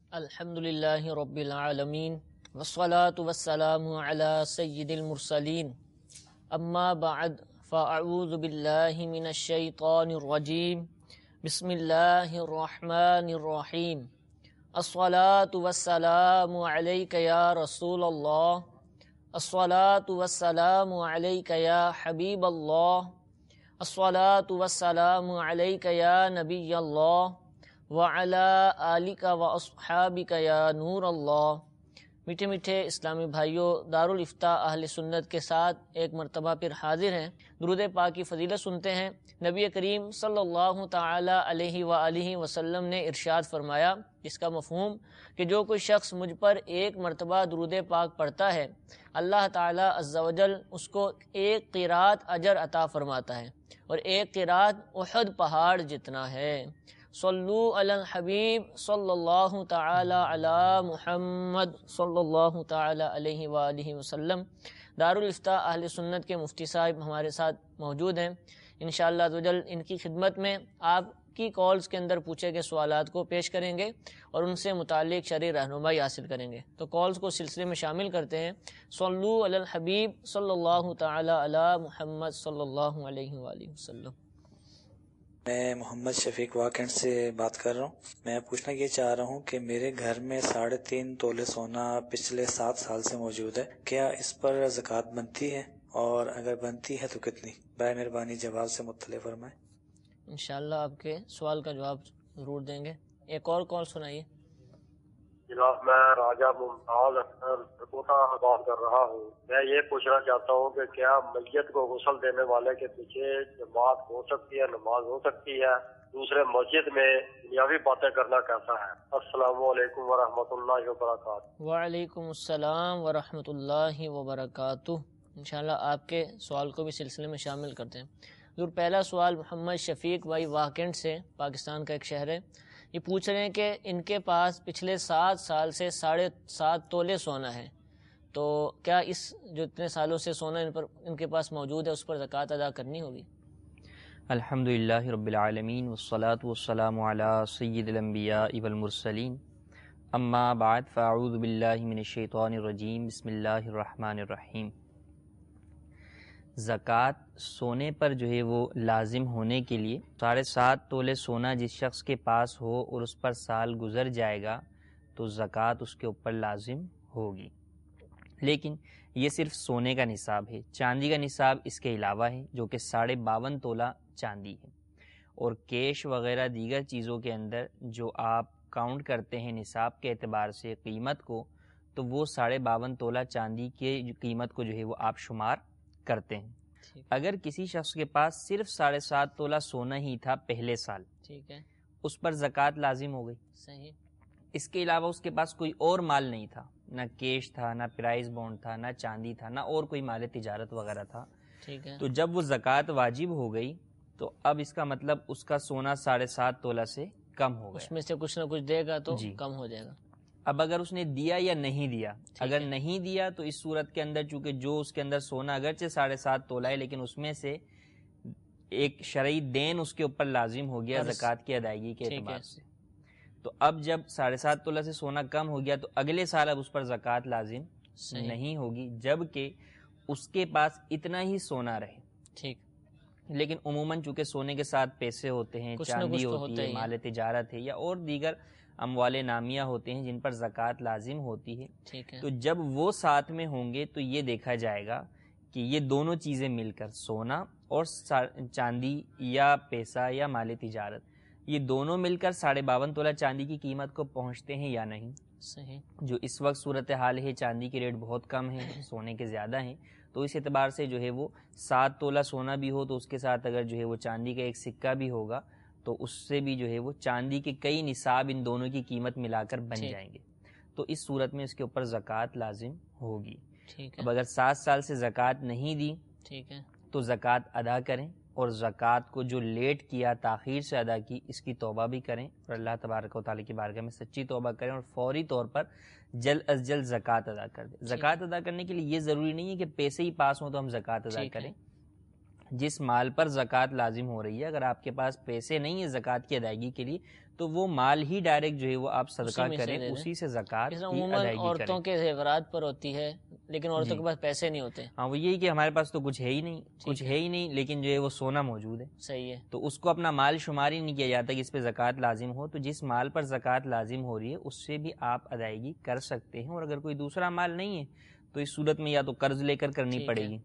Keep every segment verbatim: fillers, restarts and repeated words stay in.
الحمد للہ رب العالمین والصلاة والسلام علی سید المرسلین اما بعد فاعوذ باللہ من الشیطان الرجیم بسم اللہ الرحمن الرحیم الصلاة والسلام علیک یا رسول اللہ الصلاة والسلام علیک یا حبیب اللہ الصلاة والسلام علیک یا نبی اللہ وعلی آلک و اصحابک یا نور اللہ۔ میٹھے میٹھے اسلامی بھائیوں، دارالفتاء اہل سنت کے ساتھ ایک مرتبہ پھر حاضر ہیں، درود پاک کی فضیلت سنتے ہیں۔ نبی کریم صلی اللہ تعالی علیہ وآلہ وسلم نے ارشاد فرمایا، اس کا مفہوم کہ جو کوئی شخص مجھ پر ایک مرتبہ درود پاک پڑھتا ہے، اللہ تعالی عز و جل اس کو ایک قرات اجر عطا فرماتا ہے، اور ایک قرات احد پہاڑ جتنا ہے۔ صلو علی الحبیب صلی اللہ تعالی علی محمد صلی اللہ تعالی علیہ وآلہ وسلم۔ دارالفتاء اہل سنت کے مفتی صاحب ہمارے ساتھ موجود ہیں، انشاءاللہ عزوجل ان کی خدمت میں آپ کی کالز کے اندر پوچھے گئے سوالات کو پیش کریں گے اور ان سے متعلق شرعی رہنمائی حاصل کریں گے۔ تو کالز کو سلسلے میں شامل کرتے ہیں۔ صلو علی الحبیب صلی اللہ تعالی علی محمد صلی اللہ علیہ وآلہ وسلم۔ میں محمد شفیق واکنڈ سے بات کر رہا ہوں۔ میں پوچھنا یہ چاہ رہا ہوں کہ میرے گھر میں ساڑھے تین تولے سونا پچھلے سات سال سے موجود ہے، کیا اس پر زکوٰۃ بنتی ہے، اور اگر بنتی ہے تو کتنی؟ برائے مہربانی جواب سے مطلع فرمائیں۔ انشاءاللہ آپ کے سوال کا جواب ضرور دیں گے۔ ایک اور کال سنائیے۔ جناب میں راجہ ممتاز اختر کوٹا بات کر رہا ہوں۔ میں یہ پوچھنا چاہتا ہوں کہ کیا میت کو غسل دینے والے کے پیچھے جماعت ہو سکتی ہے، نماز ہو سکتی ہے؟ دوسرے مسجد میں دنیاوی باتیں کرنا کیسا ہے؟ السلام علیکم ورحمۃ اللہ وبرکاتہ۔ وعلیکم السلام ورحمۃ اللہ وبرکاتہ۔ انشاءاللہ آپ کے سوال کو بھی سلسلے میں شامل کرتے ہیں۔ ضرور پہلا سوال محمد شفیق بھائی واکنڈ سے، پاکستان کا ایک شہر ہے، یہ پوچھ رہے ہیں کہ ان کے پاس پچھلے سات سال سے ساڑھے سات تولے سونا ہے، تو کیا اس جو اتنے سالوں سے سونا ان پر ان کے پاس موجود ہے اس پر زکوٰۃ ادا کرنی ہوگی؟ الحمدللہ رب العالمین والصلاة والسلام علی سید الانبیاء والمرسلین، اما بعد فاعوذ باللہ من الشیطان الرجیم، بسم اللہ الرحمن الرحیم۔ زکوٰۃ سونے پر جو ہے وہ لازم ہونے کے لیے ساڑھے سات تولے سونا جس شخص کے پاس ہو اور اس پر سال گزر جائے گا تو زکوٰۃ اس کے اوپر لازم ہوگی، لیکن یہ صرف سونے کا نصاب ہے۔ چاندی کا نصاب اس کے علاوہ ہے جو کہ ساڑھے باون تولہ چاندی ہے، اور کیش وغیرہ دیگر چیزوں کے اندر جو آپ کاؤنٹ کرتے ہیں نصاب کے اعتبار سے قیمت کو، تو وہ ساڑھے باون تولہ چاندی کے قیمت کو جو ہے وہ آپ شمار کرتے ہیں۔ اگر کسی شخص کے پاس صرف ساڑھے سات تولہ سونا ہی تھا پہلے سال، ٹھیک ہے، اس پر زکوٰۃ لازم ہو گئی، صحیح۔ اس کے علاوہ اس کے پاس کوئی اور مال نہیں تھا، نہ کیش تھا، نہ پرائز بانڈ تھا، نہ چاندی تھا، نہ اور کوئی مال تجارت وغیرہ تھا، ٹھیک ہے، تو جب وہ زکوٰۃ واجب ہو گئی تو اب اس کا مطلب اس کا سونا ساڑھے سات تولہ سے کم ہو گیا، اس میں سے کچھ نہ کچھ دے گا تو جی کم ہو جائے گا۔ اب اگر اس نے دیا یا نہیں دیا، اگر نہیں دیا تو اس صورت کے اندر چونکہ جو اس کے اندر سونا اگرچہ ساڑھے سات تولہ ہے لیکن اس میں سے ایک شرعی دین اس کے اوپر لازم ہو گیا زکوٰۃ کی ادائیگی کے اعتبار سے، تو اب جب ساڑھے سات تولہ سے سونا کم ہو گیا تو اگلے سال اب اس پر زکوٰۃ لازم نہیں ہوگی، جبکہ اس کے پاس اتنا ہی سونا رہے، ٹھیک۔ لیکن عموماً چونکہ سونے کے ساتھ پیسے ہوتے ہیں، چاندی ہوتی ہے، مال تجارت ہے، یا اور دیگر اموال نامیہ ہوتے ہیں جن پر زکوٰۃ لازم ہوتی ہے، تو جب وہ ساتھ میں ہوں گے تو یہ دیکھا جائے گا کہ یہ دونوں چیزیں مل کر سونا اور چاندی یا پیسہ یا مال تجارت، یہ دونوں مل کر ساڑھے باون تولہ چاندی کی قیمت کو پہنچتے ہیں یا نہیں، صحیح۔ جو اس وقت صورتحال ہے چاندی کے ریٹ بہت کم ہیں، سونے کے زیادہ ہیں، تو اس اعتبار سے جو ہے وہ سات تولہ سونا بھی ہو تو اس کے ساتھ اگر جو ہے وہ چاندی کا ایک سکہ بھی ہوگا تو اس سے بھی جو ہے وہ چاندی کے کئی نصاب ان دونوں کی قیمت ملا کر بن جائیں گے، تو اس صورت میں اس کے اوپر زکوٰۃ لازم ہوگی۔ اب اگر سات سال سے زکوٰۃ نہیں دی ٹھیک ہے تو زکوٰۃ ادا کریں، اور زکوٰۃ کو جو لیٹ کیا، تاخیر سے ادا کی، اس کی توبہ بھی کریں اور اللہ تبارک و تعالیٰ کی بارگاہ میں سچی توبہ کریں اور فوری طور پر جلد از جلد زکوٰۃ ادا کر دیں۔ زکوٰۃ ادا کرنے کے لیے یہ ضروری نہیں ہے کہ پیسے ہی پاس ہوں تو ہم زکوٰۃ ادا کریں، جس مال پر زکوٰۃ لازم ہو رہی ہے اگر آپ کے پاس پیسے نہیں ہیں زکوٰۃ کی ادائیگی کے لیے تو وہ مال ہی ڈائریکٹ جو ہے وہ آپ صدقہ اسی میں سے کریں، دے دیں۔ اسی سے زکوٰۃ اس کی طرح عموماً ادائیگی عورتوں کریں۔ کے زیورات پر ہوتی ہے، لیکن عورتوں جی۔ کے پاس پیسے نہیں ہوتے۔ ہاں وہ یہی کہ ہمارے پاس تو کچھ ہے ہی نہیں، کچھ ہے ہی نہیں، لیکن جو ہے وہ سونا موجود ہے، صحیح ہے۔ تو اس کو اپنا مال شمار ہی نہیں کیا جاتا کہ اس پہ زکوٰۃ لازم ہو، تو جس مال پر زکوٰۃ لازم ہو رہی ہے اس سے بھی آپ ادائیگی کر سکتے ہیں، اور اگر کوئی دوسرا مال نہیں ہے تو اس صورت میں یا تو قرض لے کر کرنی پڑے گی،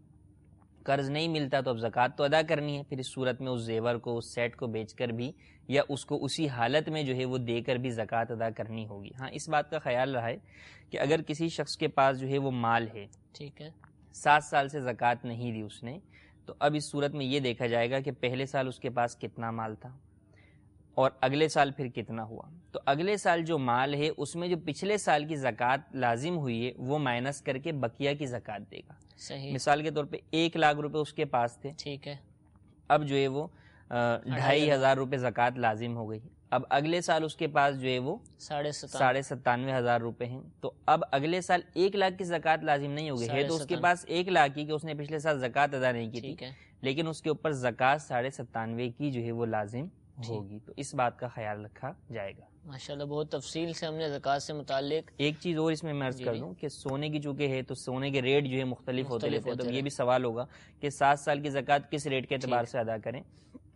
قرض نہیں ملتا تو اب زکوٰۃ تو ادا کرنی ہے، پھر اس صورت میں اس زیور کو، اس سیٹ کو بیچ کر بھی یا اس کو اسی حالت میں جو ہے وہ دے کر بھی زکوٰۃ ادا کرنی ہوگی۔ ہاں اس بات کا خیال رہا ہے کہ اگر کسی شخص کے پاس جو ہے وہ مال ہے، ٹھیک ہے، سات سال سے زکوٰۃ نہیں دی اس نے، تو اب اس صورت میں یہ دیکھا جائے گا کہ پہلے سال اس کے پاس کتنا مال تھا اور اگلے سال پھر کتنا ہوا، تو اگلے سال جو مال ہے اس میں جو پچھلے سال کی زکوٰۃ لازم ہوئی ہے وہ مائنس کر کے بقیہ کی زکوٰۃ دے گا۔ صحیح، مثال کے طور پہ ایک لاکھ روپے اس کے پاس تھے، ٹھیک ہے، اب جو ہے وہ ڈھائی ہزار روپے زکوٰۃ لازم ہو گئی، اب اگلے سال اس کے پاس جو ہے وہ ساڑھے ستانوے ساڑھے ستانوے ہزار روپے ہیں، تو اب اگلے سال ایک لاکھ کی زکوٰۃ لازم نہیں ہوگی، ہے تو اس کے پاس ایک لاکھ کی کہ اس نے پچھلے سال زکوٰۃ ادا نہیں کی تھی، ٹھیک ہے، لیکن اس کے اوپر زکوٰۃ ساڑھے ستانوے کی جو ہے وہ لازم ہوگی، تو اس بات کا خیال رکھا جائے گا۔ ماشاءاللہ بہت تفصیل سے ہم نے زکوٰۃ سے متعلق ایک چیز اور اس میں میں عرض کر دوں کہ سونے کی چونکہ ہے تو سونے کے ریٹ جو ہے مختلف ہوتے رہتے ہیں، تو یہ بھی سوال ہوگا کہ سات سال کی زکوٰۃ کس ریٹ کے اعتبار سے ادا کریں،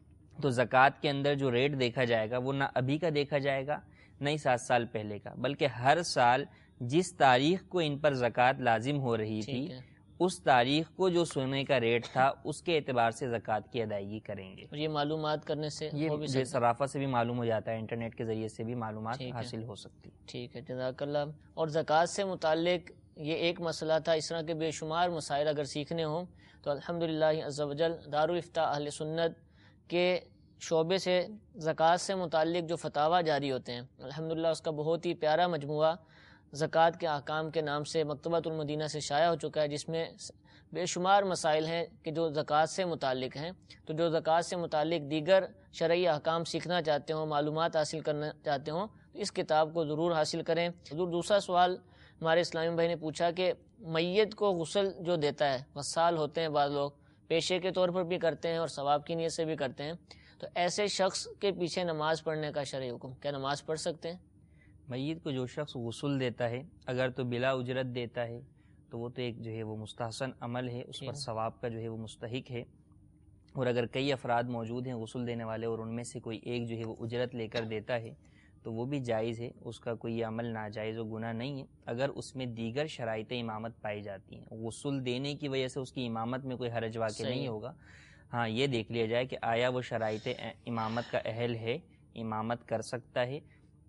تو زکوٰۃ کے اندر جو ریٹ دیکھا جائے گا وہ نہ ابھی کا دیکھا جائے گا نہ ہی سات سال پہلے کا، بلکہ ہر سال جس تاریخ کو ان پر زکوٰۃ لازم ہو رہی تھی اس تاریخ کو جو سونے کا ریٹ تھا اس کے اعتبار سے زکوٰۃ کی ادائیگی کریں گے۔ اور یہ معلومات کرنے سے یہ صرافہ سے بھی معلوم ہو جاتا ہے، انٹرنیٹ کے ذریعے سے بھی معلومات حاصل ہو سکتی۔ ٹھیک ہے، جزاک اللہ۔ اور زکوٰۃ سے متعلق یہ ایک مسئلہ تھا، اس طرح کے بے شمار مسائل اگر سیکھنے ہوں تو الحمدللہ عز و جل دارالافتاء اہل سنت کے شعبے سے زکوٰۃ سے متعلق جو فتاویٰ جاری ہوتے ہیں، الحمدللہ اس کا بہت ہی پیارا مجموعہ زکوٰۃ کے احکام کے نام سے مکتبۃ المدینہ سے شائع ہو چکا ہے، جس میں بے شمار مسائل ہیں کہ جو زکوٰۃ سے متعلق ہیں، تو جو زکوٰۃ سے متعلق دیگر شرعی احکام سیکھنا چاہتے ہوں، معلومات حاصل کرنا چاہتے ہوں تو اس کتاب کو ضرور حاصل کریں۔ حضور دوسرا سوال ہمارے اسلامی بھائی نے پوچھا کہ میت کو غسل جو دیتا ہے، وصال ہوتے ہیں بعض لوگ، پیشے کے طور پر بھی کرتے ہیں اور ثواب کی نیت سے بھی کرتے ہیں، تو ایسے شخص کے پیچھے نماز پڑھنے کا شرعی حکم، کیا نماز پڑھ سکتے ہیں؟ میت کو جو شخص غسل دیتا ہے اگر تو بلا اجرت دیتا ہے تو وہ تو ایک جو ہے وہ مستحسن عمل ہے، اس پر ثواب کا جو ہے وہ مستحق ہے، اور اگر کئی افراد موجود ہیں غسل دینے والے اور ان میں سے کوئی ایک جو ہے وہ اجرت لے کر دیتا ہے تو وہ بھی جائز ہے، اس کا کوئی عمل ناجائز و گناہ نہیں ہے اگر اس میں دیگر شرائط امامت پائی جاتی ہیں۔ غسل دینے کی وجہ سے اس کی امامت میں کوئی حرج واقع نہیں ہوگا، ہاں یہ دیکھ لیا جائے کہ آیا وہ شرائط امامت کا اہل ہے، امامت کر سکتا ہے،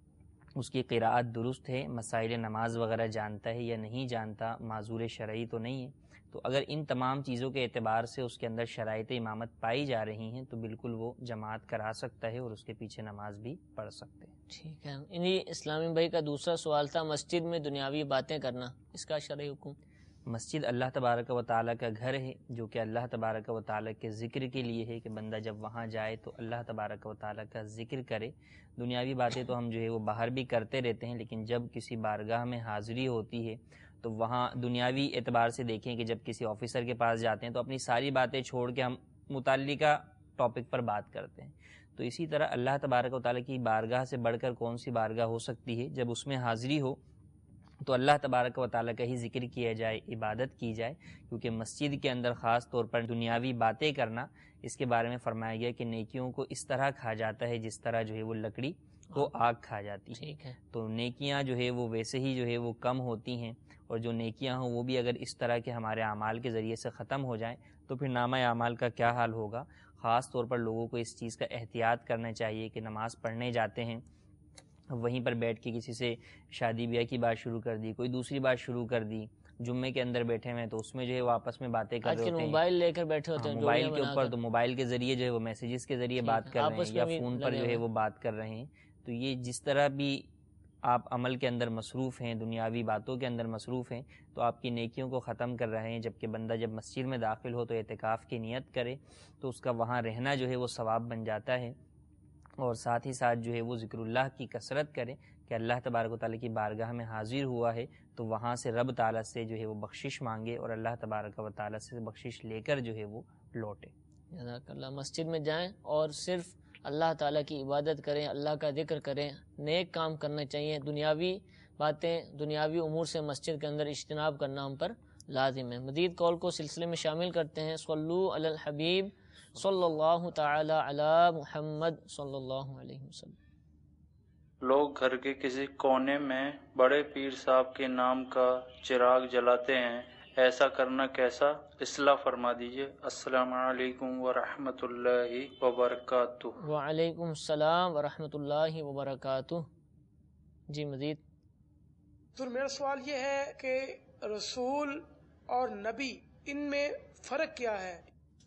اس کی قراءت درست ہے، مسائل نماز وغیرہ جانتا ہے یا نہیں جانتا، معذور شرعی تو نہیں ہے، تو اگر ان تمام چیزوں کے اعتبار سے اس کے اندر شرائط امامت پائی جا رہی ہیں تو بالکل وہ جماعت کرا سکتا ہے اور اس کے پیچھے نماز بھی پڑھ سکتے ہیں۔ ٹھیک ہے، انہی اسلامی بھائی کا دوسرا سوال تھا مسجد میں دنیاوی باتیں کرنا، اس کا شرعی حکم؟ مسجد اللہ تبارک و تعالیٰ کا گھر ہے، جو کہ اللہ تبارک و تعالیٰ کے ذکر کے لیے ہے کہ بندہ جب وہاں جائے تو اللہ تبارک و تعالیٰ کا ذکر کرے۔ دنیاوی باتیں تو ہم جو ہے وہ باہر بھی کرتے رہتے ہیں، لیکن جب کسی بارگاہ میں حاضری ہوتی ہے تو وہاں دنیاوی اعتبار سے دیکھیں کہ جب کسی آفیسر کے پاس جاتے ہیں تو اپنی ساری باتیں چھوڑ کے ہم متعلقہ ٹاپک پر بات کرتے ہیں، تو اسی طرح اللہ تبارک و تعالیٰ کی بارگاہ سے بڑھ کر کون سی بارگاہ ہو سکتی ہے؟ جب اس میں حاضری ہو تو اللہ تبارک و تعالیٰ کا ہی ذکر کیا جائے، عبادت کی جائے، کیونکہ مسجد کے اندر خاص طور پر دنیاوی باتیں کرنا، اس کے بارے میں فرمایا گیا کہ نیکیوں کو اس طرح کھا جاتا ہے جس طرح جو ہے وہ لکڑی کو آگ کھا جاتی ہے۔ ٹھیک ہے، تو نیکیاں جو ہے وہ ویسے ہی جو ہے وہ کم ہوتی ہیں، اور جو نیکیاں ہوں وہ بھی اگر اس طرح کے ہمارے اعمال کے ذریعے سے ختم ہو جائیں تو پھر نامہ اعمال کا کیا حال ہوگا۔ خاص طور پر لوگوں کو اس چیز کا احتیاط کرنا چاہیے کہ نماز پڑھنے جاتے ہیں وہیں پر بیٹھ کے کسی سے شادی بیاہ کی بات شروع کر دی، کوئی دوسری بات شروع کر دی، جمعے کے اندر بیٹھے ہوئے تو اس میں جو ہے وہ آپس میں باتیں کر رہے ہوتے ہیں، موبائل لے کر بیٹھے ہوتے ہیں، موبائل کے اوپر، تو موبائل کے ذریعے جو ہے وہ میسیجز کے ذریعے بات کر رہے ہیں یا فون پر جو ہے وہ بات کر رہے ہیں، تو یہ جس طرح بھی آپ عمل کے اندر مصروف ہیں، دنیاوی باتوں کے اندر مصروف ہیں، تو آپ کی نیکیوں کو ختم کر رہے ہیں۔ جبکہ بندہ جب مسجد میں داخل ہو تو اعتکاف کی نیت کرے تو اس کا وہاں رہنا جو ہے وہ ثواب بن جاتا ہے، اور ساتھ ہی ساتھ جو ہے وہ ذکر اللہ کی کثرت کرے کہ اللہ تبارک و تعالیٰ کی بارگاہ میں حاضر ہوا ہے تو وہاں سے رب تعالیٰ سے جو ہے وہ بخشش مانگے اور اللہ تبارک و تعالیٰ سے بخشش لے کر جو ہے وہ لوٹے۔ جزاک اللہ۔ مسجد میں جائیں اور صرف اللہ تعالیٰ کی عبادت کریں، اللہ کا ذکر کریں، نیک کام کرنے چاہیے. دنیاوی باتیں، دنیاوی امور سے مسجد کے اندر اجتناب کرنا ہم پر لازم ہے. مزید کال کو سلسلے میں شامل کرتے ہیں. صلو علی الحبیب صلی اللہ تعالی علی محمد صلی اللہ علیہ وسلم. لوگ گھر کے کسی کونے میں بڑے پیر صاحب کے نام کا چراغ جلاتے ہیں، ایسا کرنا کیسا؟ اصلاح فرما دیجیے. السلام علیکم ورحمۃ اللہ وبرکاتہ. وعلیکم السلام ورحمۃ اللہ وبرکاتہ. جی مزید. حضور میرا سوال یہ ہے کہ رسول اور نبی ان میں فرق کیا ہے؟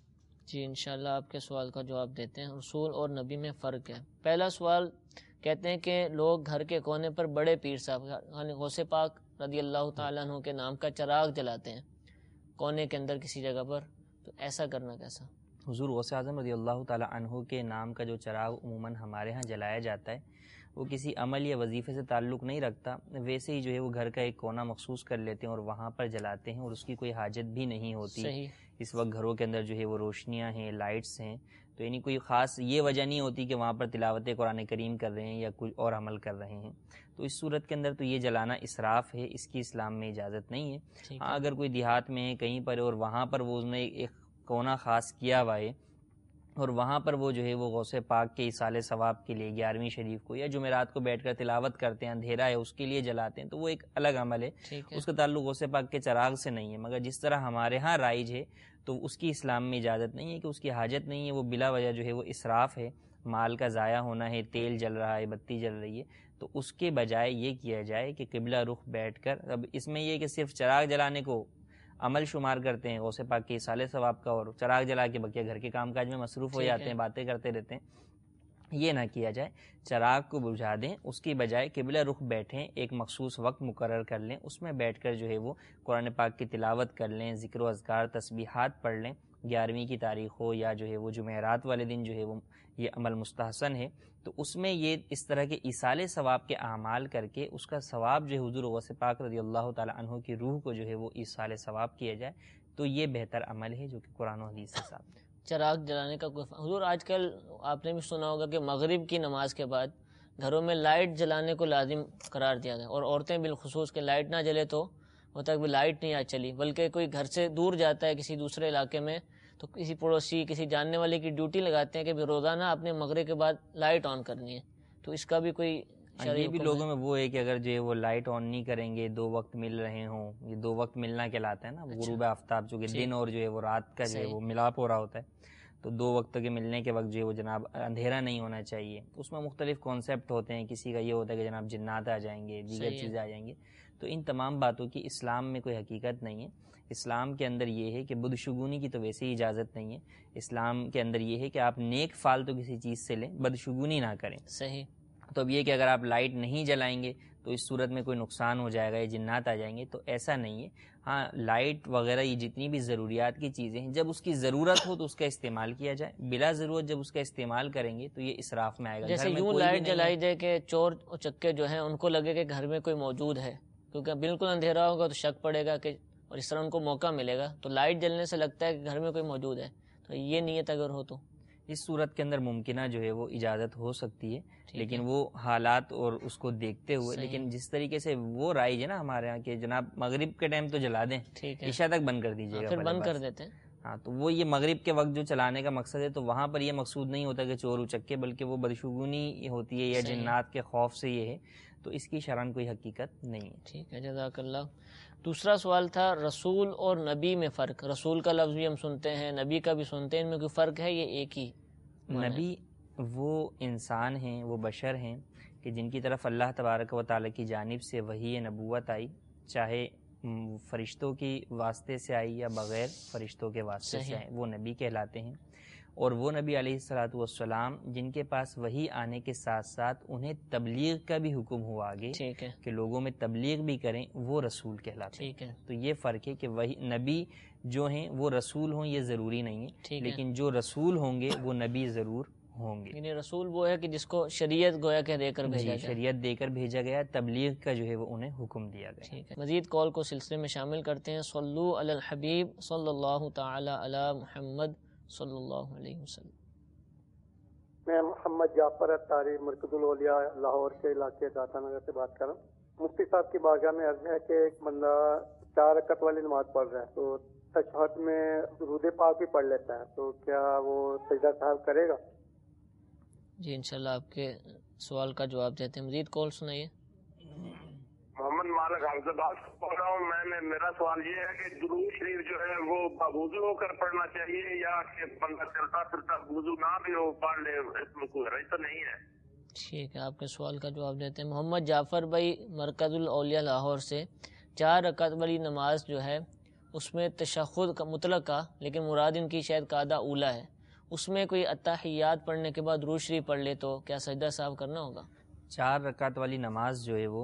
جی انشاءاللہ آپ کے سوال کا جواب دیتے ہیں. رسول اور نبی میں فرق ہے. پہلا سوال کہتے ہیں کہ لوگ گھر کے کونے پر بڑے پیر صاحب یعنی غوث پاک رضی اللہ تعالیٰ عنہ کے نام کا چراغ جلاتے ہیں کونے کے اندر کسی جگہ پر، تو ایسا کرنا کیسا؟ حضور غوث اعظم رضی اللہ تعالیٰ عنہ کے نام کا جو چراغ عموماً ہمارے ہاں جلایا جاتا ہے وہ کسی عمل یا وظیفے سے تعلق نہیں رکھتا، ویسے ہی جو ہے وہ گھر کا ایک کونا مخصوص کر لیتے ہیں اور وہاں پر جلاتے ہیں، اور اس کی کوئی حاجت بھی نہیں ہوتی. صحیح. اس وقت گھروں کے اندر جو ہے وہ روشنیاں ہیں، لائٹس ہیں، تو یعنی کوئی خاص یہ وجہ نہیں ہوتی کہ وہاں پر تلاوت قرآن کریم کر رہے ہیں یا کوئی اور عمل کر رہے ہیں. تو اس صورت کے اندر تو یہ جلانا اسراف ہے، اس کی اسلام میں اجازت نہیں ہے. ہاں اگر کوئی دیہات میں ہے کہیں پر اور وہاں پر وہ اس نے ایک کونا خاص کیا ہوا ہے اور وہاں پر وہ جو ہے وہ غوث پاک کے ایصال ثواب کے لیے گیارہویں شریف کو یا جمعرات کو بیٹھ کر تلاوت کرتے ہیں، اندھیرا ہے اس کے لیے جلاتے ہیں، تو وہ ایک الگ عمل ہے، اس کا تعلق غوث پاک کے چراغ سے نہیں ہے. مگر جس طرح ہمارے ہاں رائج ہے تو اس کی اسلام میں اجازت نہیں ہے کہ اس کی حاجت نہیں ہے، وہ بلا وجہ جو ہے وہ اسراف ہے، مال کا ضائع ہونا ہے، تیل جل رہا ہے، بتی جل رہی ہے، تو اس کے بجائے یہ کیا جائے کہ قبلہ رخ بیٹھ کر. اب اس میں یہ کہ صرف چراغ جلانے کو عمل شمار کرتے ہیں غوث پاک کے ایصال ثواب کا اور چراغ جلا کے بقیہ گھر کے کام کاج میں مصروف ہو جاتے ہیں، باتیں کرتے رہتے ہیں، یہ نہ کیا جائے. چراغ کو بجھا دیں، اس کی بجائے قبلہ رخ بیٹھیں، ایک مخصوص وقت مقرر کر لیں، اس میں بیٹھ کر جو ہے وہ قرآن پاک کی تلاوت کر لیں، ذکر و اذکار تسبیحات پڑھ لیں. گیارہویں کی تاریخ ہو یا جو ہے وہ جمعرات والے دن جو ہے وہ یہ عمل مستحسن ہے. تو اس میں یہ اس طرح کے ایصال ثواب کے اعمال کر کے اس کا ثواب جو ہے حضور غوث پاک رضی اللہ تعالی عنہ کی روح کو جو ہے وہ ایصال ثواب کیا جائے، تو یہ بہتر عمل ہے جو کہ قرآن و حدیث سے ثابت ہے. چراغ جلانے کا کوئی حضور آج کل آپ نے بھی سنا ہوگا کہ مغرب کی نماز کے بعد گھروں میں لائٹ جلانے کو لازم قرار دیا گیا، اور عورتیں بالخصوص کہ لائٹ نہ جلے تو ہوتا ہے کہ لائٹ نہیں آج چلی، بلکہ کوئی گھر سے دور جاتا ہے کسی دوسرے علاقے میں تو کسی پڑوسی کسی جاننے والے کی ڈیوٹی لگاتے ہیں کہ روزانہ اپنے مغرب کے بعد لائٹ آن کرنی ہے. تو اس کا بھی کوئی یہ بھی لوگوں میں وہ ہے کہ اگر جو ہے وہ لائٹ آن نہیں کریں گے، دو وقت مل رہے ہوں، یہ دو وقت ملنا کہلاتا ہے نا، غروب آفتاب جو کہ دن اور جو ہے وہ رات کا جو ہے وہ ملاپ ہو رہا ہوتا ہے، تو دو وقت کے ملنے کے وقت جو ہے وہ جناب اندھیرا نہیں ہونا چاہیے. اس میں مختلف کانسیپٹ ہوتے ہیں، کسی کا یہ ہوتا ہے کہ جناب جنات آ جائیں گے، دیگر چیزیں آ جائیں گی، تو ان تمام باتوں کی اسلام میں کوئی حقیقت نہیں ہے. اسلام کے اندر یہ ہے کہ بدشگونی کی تو ویسے ہی اجازت نہیں ہے. اسلام کے اندر یہ ہے کہ آپ نیک فال تو کسی چیز سے لیں، بدشگونی نہ کریں. صحیح. تو اب یہ کہ اگر آپ لائٹ نہیں جلائیں گے تو اس صورت میں کوئی نقصان ہو جائے گا یا جنات آ جائیں گے، تو ایسا نہیں ہے. ہاں لائٹ وغیرہ یہ جتنی بھی ضروریات کی چیزیں ہیں، جب اس کی ضرورت ہو تو اس کا استعمال کیا جائے، بلا ضرورت جب اس کا استعمال کریں گے تو یہ اسراف میں آئے گا. جیسے یوں لائٹ جلائی جائے کہ چور چکے جو ہیں ان کو لگے کہ گھر میں کوئی موجود ہے، کیونکہ بالکل اندھیرا ہوگا تو شک پڑے گا کہ، اور اس طرح ان کو موقع ملے گا، تو لائٹ جلنے سے لگتا ہے کہ گھر میں کوئی موجود ہے، تو یہ نیت اگر ہو تو اس صورت کے اندر ممکنہ جو ہے وہ اجازت ہو سکتی ہے، لیکن وہ حالات اور اس کو دیکھتے ہوئے. لیکن جس طریقے سے وہ رائج ہے نا ہمارے یہاں کہ جناب مغرب کے ٹائم تو جلا دیں، عشاء تک بند کر دیجیے گا، پھر بند کر دیتے ہیں. ہاں تو وہ یہ مغرب کے وقت جو چلانے کا مقصد ہے، تو وہاں پر یہ مقصود نہیں ہوتا کہ چور اچکے، بلکہ وہ بدشگونی ہوتی ہے یا جنات کے خوف سے یہ ہے، تو اس کی شرعاً کوئی حقیقت نہیں ہے. ٹھیک ہے، جزاک اللہ. دوسرا سوال تھا رسول اور نبی میں فرق. رسول کا لفظ بھی ہم سنتے ہیں، نبی کا بھی سنتے ہیں، ان میں کوئی فرق ہے یہ ایک ہی؟ نبی وہ انسان ہیں، وہ بشر ہیں کہ جن کی طرف اللہ تبارک و تعالیٰ کی جانب سے وحی نبوت آئی، چاہے فرشتوں کی واسطے سے آئی یا بغیر فرشتوں کے واسطے سے آئی، وہ نبی کہلاتے ہیں. اور وہ نبی علیہ الصلوۃ والسلام جن کے پاس وحی آنے کے ساتھ ساتھ انہیں تبلیغ کا بھی حکم ہوا آگے کہ لوگوں میں تبلیغ بھی کریں، وہ رسول کہلاتے ہیں. تو یہ فرق ہے کہ وہی نبی جو ہیں وہ رسول ہوں یہ ضروری نہیں ہے، لیکن جو رسول ہوں گے وہ نبی ضرور ہوں گے. یعنی رسول وہ ہے کہ جس کو شریعت گویا کہ دے کر بھیجا گیا، شریعت دے کر بھیجا گیا، تبلیغ کا جو ہے وہ انہیں حکم دیا گیا. ٹھیک ہے، مزید کال کو سلسلے میں شامل کرتے ہیں. صلو علی الحبیب صلی اللہ تعالی علی محمد صلی اللہ علیہ وسلم. میں محمد جعفر اتاری مرکز الاولیاء لاہور کے علاقے داتا نگر سے بات کر رہا ہوں۔ مفتی صاحب کی بارگاہ میں عرض ہے کہ ایک بندہ چار رکعت والی نماز پڑھ رہا ہے تو تشہد میں درود پاک بھی پڑھ لیتا ہے، تو کیا وہ سجدہ صاحب کرے گا؟ جی انشاءاللہ آپ کے سوال کا جواب دیتے ہیں۔ مزید کال سنائیے۔ محمد مالک حافظ بول رہا ہوں میں نے، میرا سوال یہ ہے کہ درود شریف جو ہے وہ وضو ہو کر پڑھنا چاہیے یا کہ بندہ چلتا پھرتا وضو نہ بھی ہو پڑھ لے، اس میں کوئی حرج تو نہیں ہے؟ ٹھیک ہے، آپ کے سوال کا جواب دیتے ہیں۔ محمد جعفر بھائی مرکز الاولیاء لاہور سے، چار رکعت والی نماز جو ہے اس میں تشہد کا مطلق کا، لیکن مراد ان کی شاید قاعدہ اولا ہے، اس میں کوئی اتحیات پڑھنے کے بعد درود شریف پڑھ لے تو کیا سجدہ صاحب کرنا ہوگا؟ چار رکعت والی نماز جو ہے وہ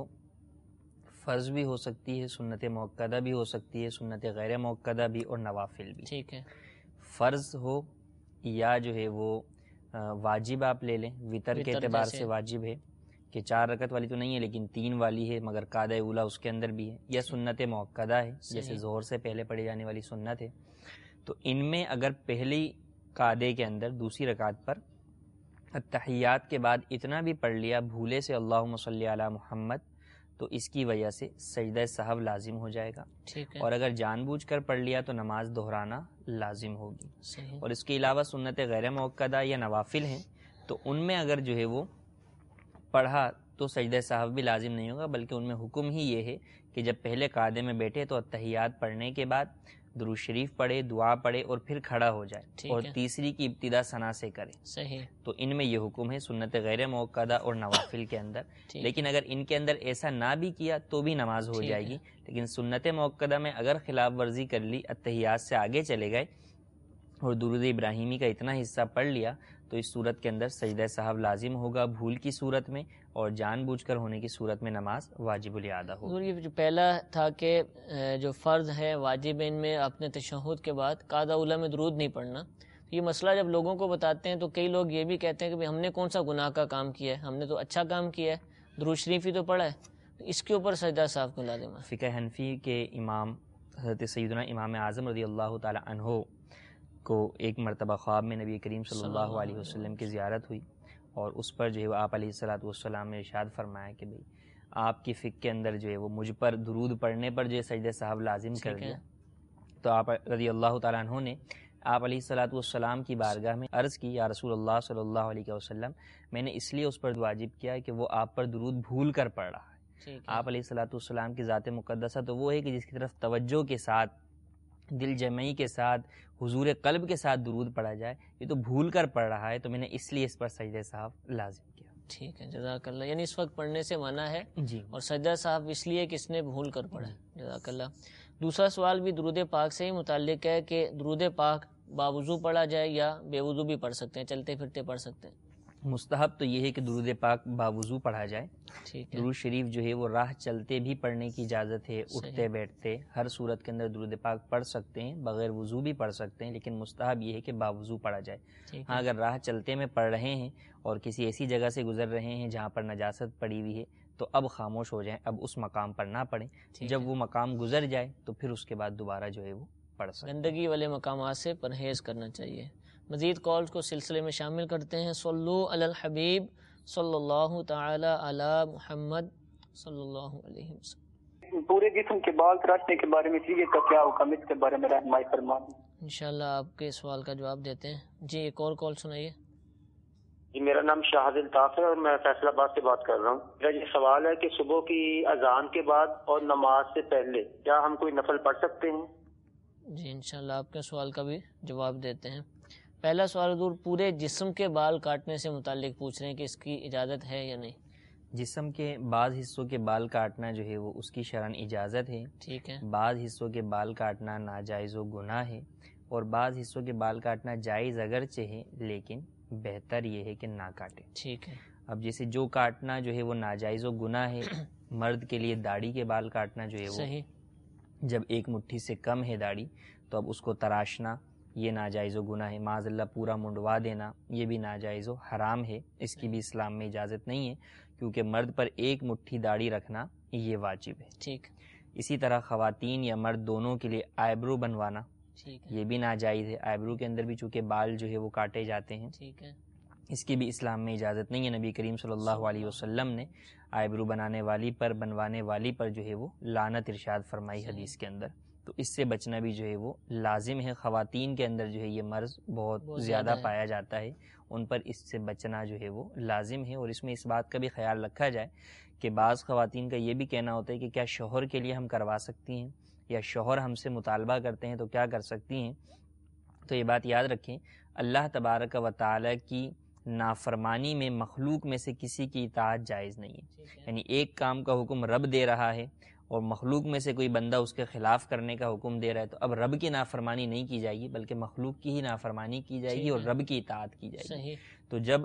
فرض بھی ہو سکتی ہے، سنت موقدہ بھی ہو سکتی ہے، سنت غیر موقدہ بھی، اور نوافل بھی۔ ٹھیک ہے، فرض ہو یا جو ہے وہ واجب آپ لے لیں، وطر کے اعتبار سے واجب ہے کہ چار رکعت والی تو نہیں ہے لیکن تین والی ہے مگر قاعدہ اولا اس کے اندر بھی ہے، یا سنت موقدہ ہے جیسے ظہر سے پہلے پڑھی جانے والی سنت ہے، تو ان میں اگر پہلی قاعدے کے اندر دوسری رکعت پر اتحیات کے بعد اتنا بھی پڑھ لیا بھولے سے اللہم صلی علی محمد، تو اس کی وجہ سے سجدہ سہو لازم ہو جائے گا، ٹھیک ہے، اور اگر جان بوجھ کر پڑھ لیا تو نماز دہرانا لازم ہوگی۔ صحیح، اور اس کے علاوہ سنت غیر موقدہ یا نوافل ہیں تو ان میں اگر جو ہے وہ پڑھا تو سجدہ سہو بھی لازم نہیں ہوگا، بلکہ ان میں حکم ہی یہ ہے کہ جب پہلے قاعدے میں بیٹھے تو اتحیات پڑھنے کے بعد درود شریف پڑھے، دعا پڑھے اور پھر کھڑا ہو جائے، اور تیسری کی ابتدا ثنا سے کرے۔ صحیح، تو ان میں یہ حکم ہے سنت غیر موقدہ اور نوافل کے اندر، لیکن اگر ان کے اندر ایسا نہ بھی کیا تو بھی نماز ہو جائے گی، لیکن سنت موقدہ میں اگر خلاف ورزی کر لی، اتحیات سے آگے چلے گئے اور درود ابراہیمی کا اتنا حصہ پڑھ لیا تو اس صورت کے اندر سجدہ سہو لازم ہوگا بھول کی صورت میں، اور جان بوجھ کر ہونے کی صورت میں نماز واجب الاعادہ ہوگی۔ یہ جو پہلا تھا کہ جو فرض ہے واجب ان میں اپنے تشہد کے بعد قاعدہ اولا میں درود نہیں پڑھنا، یہ مسئلہ جب لوگوں کو بتاتے ہیں تو کئی لوگ یہ بھی کہتے ہیں کہ ہم نے کون سا گناہ کا کام کیا ہے، ہم نے تو اچھا کام کیا ہے، درود شریف ہی تو پڑھا ہے، اس کے اوپر سجدہ صاحب کو لازم ہے۔ فقہ حنفی کے امام حضرت سیدنا امام اعظم رضی اللہ تعالی عنہ کو ایک مرتبہ خواب میں نبی کریم صلی اللہ علیہ وسلم کی زیارت ہوئی، اور اس پر جو ہے وہ آپ علیہ الصلوۃ والسلام نے ارشاد فرمایا کہ بھئی آپ کی فقہ کے اندر جو ہے وہ مجھ پر درود پڑھنے پر جو ہے سجدہ صاحب لازم کر دیا، تو آپ رضی اللہ تعالیٰ عنہ نے آپ علیہ الصلوۃ والسلام کی بارگاہ میں عرض کی، یا رسول اللہ صلی اللہ علیہ وسلم، میں نے اس لیے اس پر واجب کیا کہ وہ آپ پر درود بھول کر پڑھ رہا ہے۔ آپ علیہ الصلوۃ والسلام کی ذات مقدسہ تو وہ ہے کہ جس کی طرف توجہ کے ساتھ، دل جمعی کے ساتھ، حضور قلب کے ساتھ درود پڑھا جائے، یہ تو بھول کر پڑھ رہا ہے، تو میں نے اس لیے اس پر سجدہ صاحب لازم کیا۔ ٹھیک ہے، جزاک اللہ، یعنی اس وقت پڑھنے سے منع ہے جی، اور سجدہ صاحب اس لیے کہ اس نے بھول کر پڑھا ہے۔ جزاک اللہ۔ دوسرا سوال بھی درود پاک سے ہی متعلق ہے کہ درود پاک باوضو پڑھا جائے یا بے وضو بھی پڑھ سکتے ہیں، چلتے پھرتے پڑھ سکتے ہیں؟ مستحب تو یہ ہے کہ درود پاک باوضو پڑھا جائے۔ ٹھیک ہے، درود شریف جو ہے وہ راہ چلتے بھی پڑھنے کی اجازت ہے، اٹھتے بیٹھتے ہر صورت کے اندر درود پاک پڑھ سکتے ہیں، بغیر وضو بھی پڑھ سکتے ہیں، لیکن مستحب یہ ہے کہ باوضو پڑھا جائے۔ ہاں اگر راہ چلتے میں پڑھ رہے ہیں اور کسی ایسی جگہ سے گزر رہے ہیں جہاں پر نجاست پڑی ہوئی ہے تو اب خاموش ہو جائیں، اب اس مقام پر نہ پڑھیں، جب وہ مقام گزر جائے تو پھر اس کے بعد دوبارہ جو ہے وہ پڑھ سکتے ہیں۔ گندگی والے مقامات سے پرہیز کرنا چاہیے۔ مزید کالز کو سلسلے میں شامل کرتے ہیں۔ صلو علی الحبیب صلی اللہ تعالی علی محمد صلی اللہ علیہ وسلم۔ پورے جسم کے بال تراشنے کے بارے میں چیزیں کا کیا حکم، اس کے بارے میں رہنمائی فرما دیں۔ انشاءاللہ آپ کے سوال کا جواب دیتے ہیں۔ جی ایک اور کال سنائیے۔ جی میرا نام شاہد الطاف ہے اور میں فیصل آباد سے بات کر رہا ہوں۔ میرا یہ سوال ہے کہ صبح کی اذان کے بعد اور نماز سے پہلے کیا ہم کوئی نفل پڑھ سکتے ہیں؟ جی انشاءاللہ آپ کے سوال کا بھی جواب دیتے ہیں۔ پہلا سوال حضور پورے جسم کے بال کاٹنے سے متعلق پوچھ رہے ہیں کہ اس کی اجازت ہے یا نہیں۔ جسم کے بعض حصوں کے بال کاٹنا جو ہے وہ اس کی شرعاً اجازت ہے۔ ٹھیک ہے، بعض حصوں کے بال کاٹنا ناجائز و گناہ ہے، اور بعض حصوں کے بال کاٹنا جائز اگرچہ ہے لیکن بہتر یہ ہے کہ نہ کاٹے۔ ٹھیک ہے، اب جیسے جو کاٹنا جو ہے وہ ناجائز و گناہ ہے، مرد کے لیے داڑھی کے بال کاٹنا جو ہے وہ صحیح، جب ایک مٹھی سے کم ہے داڑھی تو اب اس کو تراشنا یہ ناجائز و گناہ ہے، معاذ اللہ پورا منڈوا دینا یہ بھی ناجائز و حرام ہے، اس کی بھی اسلام میں اجازت نہیں ہے، کیونکہ مرد پر ایک مٹھی داڑھی رکھنا یہ واجب ہے۔ ٹھیک، اسی طرح خواتین یا مرد دونوں کے لیے آئیبرو بنوانا ٹھیک ہے، یہ بھی ناجائز ہے، آئیبرو کے اندر بھی چونکہ بال جو ہے وہ کاٹے جاتے ہیں، ٹھیک ہے، اس کی بھی اسلام میں اجازت نہیں ہے۔ نبی کریم صلی اللہ علیہ وسلم نے آئیبرو بنانے والی پر بنوانے والی پر جو ہے وہ لعنت ارشاد فرمائی حدیث کے اندر، تو اس سے بچنا بھی جو ہے وہ لازم ہے۔ خواتین کے اندر جو ہے یہ مرض بہت, بہت زیادہ پایا جاتا ہے، ان پر اس سے بچنا جو ہے وہ لازم ہے۔ اور اس میں اس بات کا بھی خیال رکھا جائے کہ بعض خواتین کا یہ بھی کہنا ہوتا ہے کہ کیا شوہر کے لیے ہم کروا سکتی ہیں، یا شوہر ہم سے مطالبہ کرتے ہیں تو کیا کر سکتی ہیں؟ تو یہ بات یاد رکھیں، اللہ تبارک و تعالی کی نافرمانی میں مخلوق میں سے کسی کی اطاعت جائز نہیں ہے۔ یعنی ایک کام کا حکم رب دے رہا ہے اور مخلوق میں سے کوئی بندہ اس کے خلاف کرنے کا حکم دے رہا ہے، تو اب رب کی نافرمانی نہیں کی جائے گی بلکہ مخلوق کی ہی نافرمانی کی جائے گی اور رب کی اطاعت کی جائے گی۔ تو جب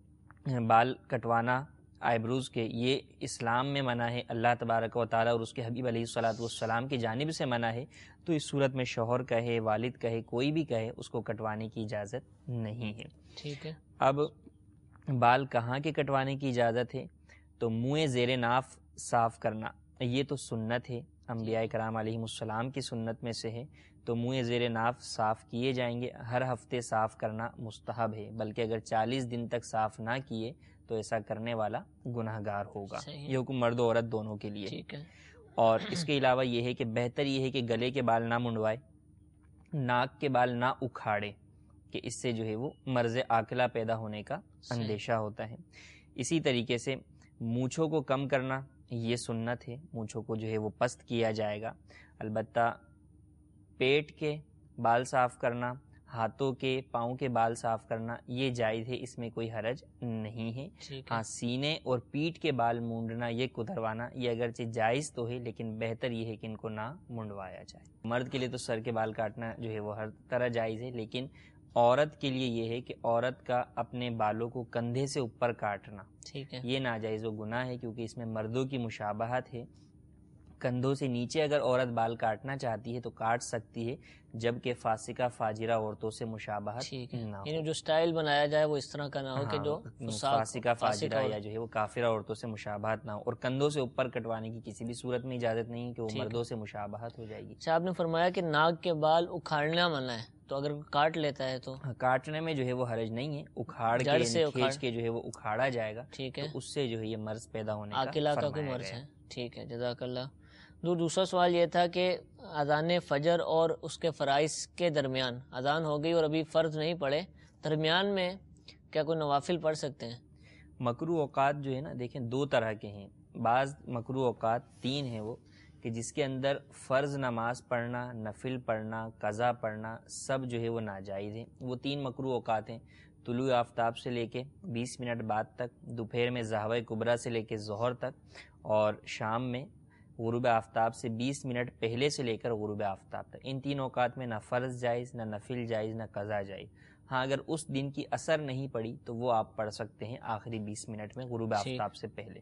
بال کٹوانا آئیبروز کے یہ اسلام میں منع ہے، اللہ تبارک و تعالیٰ اور اس کے حبیب علیہ الصلوۃ والسلام کی جانب سے منع ہے، تو اس صورت میں شوہر کہے، والد کہے، کوئی بھی کہے، اس کو کٹوانے کی اجازت نہیں ہے۔ ٹھیک ہے۔ اب بال کہاں کے کٹوانے کی اجازت ہے؟ تو منہ زیر ناف صاف کرنا یہ تو سنت ہے، انبیاء کرام علیہم السلام کی سنت میں سے ہے، تو منہ زیر ناف صاف کیے جائیں گے۔ ہر ہفتے صاف کرنا مستحب ہے، بلکہ اگر چالیس دن تک صاف نہ کیے تو ایسا کرنے والا گناہ گار ہوگا۔ یہ حکم مرد و عورت دونوں کے لیے۔ ٹھیک ہے۔ اور اس کے علاوہ یہ ہے کہ بہتر یہ ہے کہ گلے کے بال نہ منڈوائے، ناک کے بال نہ اکھاڑے، کہ اس سے جو ہے وہ مرض عاقلہ پیدا ہونے کا اندیشہ ہوتا ہے۔ اسی طریقے سے مونچھوں کو کم کرنا یہ سنت ہے، مونچھوں کو جو ہے وہ پست کیا جائے گا۔ البتہ پیٹ کے بال صاف کرنا، ہاتھوں کے پاؤں کے بال صاف کرنا یہ جائز ہے، اس میں کوئی حرج نہیں ہے۔ ہاں، سینے اور پیٹھ کے بال مونڈنا، یہ کتروانا، یہ اگرچہ جائز تو ہے لیکن بہتر یہ ہے کہ ان کو نہ منڈوایا جائے۔ مرد کے لیے تو سر کے بال کاٹنا جو ہے وہ ہر طرح جائز ہے، لیکن عورت کے لیے یہ ہے کہ عورت کا اپنے بالوں کو کندھے سے اوپر کاٹنا ٹھیک ہے، یہ ناجائز و گناہ ہے، کیونکہ اس میں مردوں کی مشابہت ہے۔ کندھوں سے نیچے اگر عورت بال کاٹنا چاہتی ہے تو کاٹ سکتی ہے، جبکہ فاسقہ فاجرہ عورتوں سے مشابہت نہ ہو۔ یعنی جو سٹائل بنایا جائے وہ اس طرح کا نہ ہو کہ جو فاسقہ فاجرہ یا جو ہے وہ کافرہ عورتوں سے مشابہت نہ ہو، اور کندھوں سے اوپر کٹوانے کی کسی بھی صورت میں اجازت نہیں ہے کہ وہ مردوں سے مشابہت ہو جائے گی۔ اچھا، آپ نے فرمایا کہ ناک کے بال اکھاڑنا منع ہے، تو اگر کاٹ لیتا ہے تو کاٹنے میں جو ہے وہ حرج نہیں ہے، اکھاڑ کے کھینچ کے جو ہے وہ اکھاڑا جائے گا، ٹھیک ہے، تو اس سے جو ہے یہ مرض پیدا ہونے کا عاقلہ کا کوئی مرض ہے۔ ٹھیک ہے، جزاک اللہ۔ دو دوسرا سوال یہ تھا کہ اذان فجر اور اس کے فرائض کے درمیان اذان ہو گئی اور ابھی فرض نہیں پڑے، درمیان میں کیا کوئی نوافل پڑھ سکتے ہیں؟ مکروہ اوقات جو ہے نا، دیکھیں دو طرح کے ہیں۔ بعض مکروہ اوقات تین ہیں وہ، کہ جس کے اندر فرض نماز پڑھنا، نفل پڑھنا، قضا پڑھنا سب جو ہے وہ ناجائز ہیں۔ وہ تین مکروہ اوقات ہیں: طلوع آفتاب سے لے کے بیس منٹ بعد تک، دوپہر میں ظہوہ کبریٰ سے لے کے ظہر تک، اور شام میں غروب آفتاب سے بیس منٹ پہلے سے لے کر غروب آفتاب تک۔ ان تین اوقات میں نہ فرض جائز، نہ نفل جائز، نہ قضا جائز۔ ہاں، اگر اس دن کی اثر نہیں پڑی تو وہ آپ پڑھ سکتے ہیں آخری بیس منٹ میں غروب آفتاب سے پہلے۔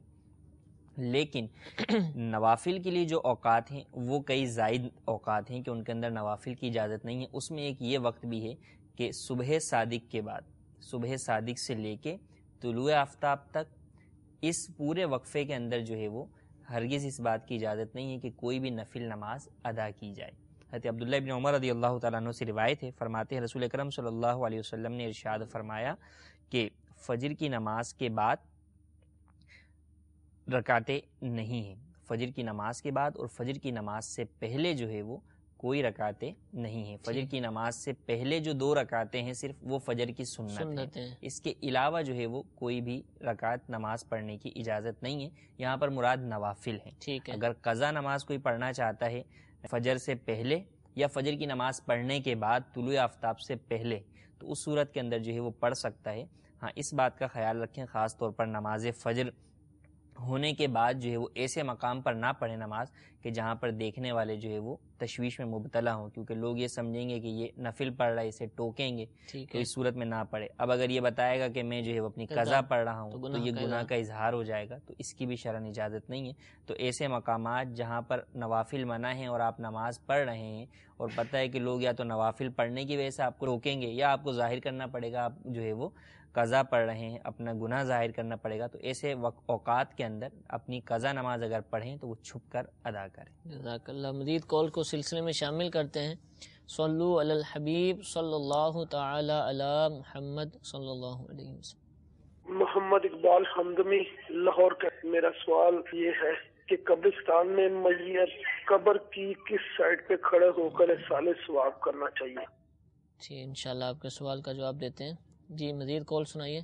لیکن نوافل کے لیے جو اوقات ہیں وہ کئی زائد اوقات ہیں کہ ان کے اندر نوافل کی اجازت نہیں ہے۔ اس میں ایک یہ وقت بھی ہے کہ صبح صادق کے بعد، صبح صادق سے لے کے طلوع آفتاب تک، اس پورے وقفے کے اندر جو ہے وہ ہرگز اس بات کی اجازت نہیں ہے کہ کوئی بھی نفل نماز ادا کی جائے۔ حضرت عبداللہ بن عمر رضی اللہ تعالیٰ عنہ سے روایت ہے، فرماتے ہیں رسول اکرم صلی اللہ علیہ وسلم نے ارشاد فرمایا کہ فجر کی نماز کے بعد رکعتیں نہیں ہیں، فجر کی نماز کے بعد اور فجر کی نماز سے پہلے جو ہے وہ کوئی رکعتیں نہیں ہیں۔ فجر کی نماز سے پہلے جو دو رکعتیں ہیں صرف وہ فجر کی سنت ہیں، اس کے علاوہ جو ہے وہ کوئی بھی رکعت نماز پڑھنے کی اجازت نہیں ہے۔ یہاں پر مراد نوافل ہیں۔ ٹھیک ہے، اگر قضا نماز کوئی پڑھنا چاہتا ہے فجر سے پہلے یا فجر کی نماز پڑھنے کے بعد طلوع آفتاب سے پہلے، تو اس صورت کے اندر جو ہے وہ پڑھ سکتا ہے۔ ہاں، اس بات کا خیال رکھیں، خاص طور پر نماز فجر ہونے کے بعد جو ہے وہ ایسے مقام پر نہ پڑھے نماز کہ جہاں پر دیکھنے والے جو ہے وہ تشویش میں مبتلا ہوں، کیونکہ لوگ یہ سمجھیں گے کہ یہ نفل پڑھ رہا ہے، اسے ٹوکیں گے، تو اس صورت میں نہ پڑھے۔ اب اگر یہ بتائے گا کہ میں جو ہے وہ اپنی قضا پڑھ رہا ہوں تو یہ گناہ کا اظہار ہو جائے گا، تو اس کی بھی شرعاً اجازت نہیں ہے۔ تو ایسے مقامات جہاں پر نوافل منع ہیں اور آپ نماز پڑھ رہے ہیں اور پتہ ہے کہ لوگ یا تو نوافل پڑھنے کی وجہ سے آپ کو روکیں گے یا آپ کو ظاہر کرنا پڑے گا آپ جو ہے وہ قضا پڑھ رہے ہیں، اپنا گناہ ظاہر کرنا پڑے گا، تو ایسے اوقات کے اندر اپنی قضا نماز اگر پڑھیں تو وہ چھپ کر ادا کریں۔ جزاک اللہ۔ مزید کال کو سلسلے میں شامل کرتے ہیں۔ صلو علی الحبیب صلی اللہ تعالی علی محمد صلی اللہ علیہ وسلم۔ محمد اقبال حمدمی لاہور کا. میرا سوال یہ ہے کہ قبرستان میں میت قبر کی کس سائڈ پہ کھڑے ہو کر احسان ثواب کرنا چاہیے؟ جی انشاءاللہ آپ کے سوال کا جواب دیتے ہیں. جی مزید کال سنائیے.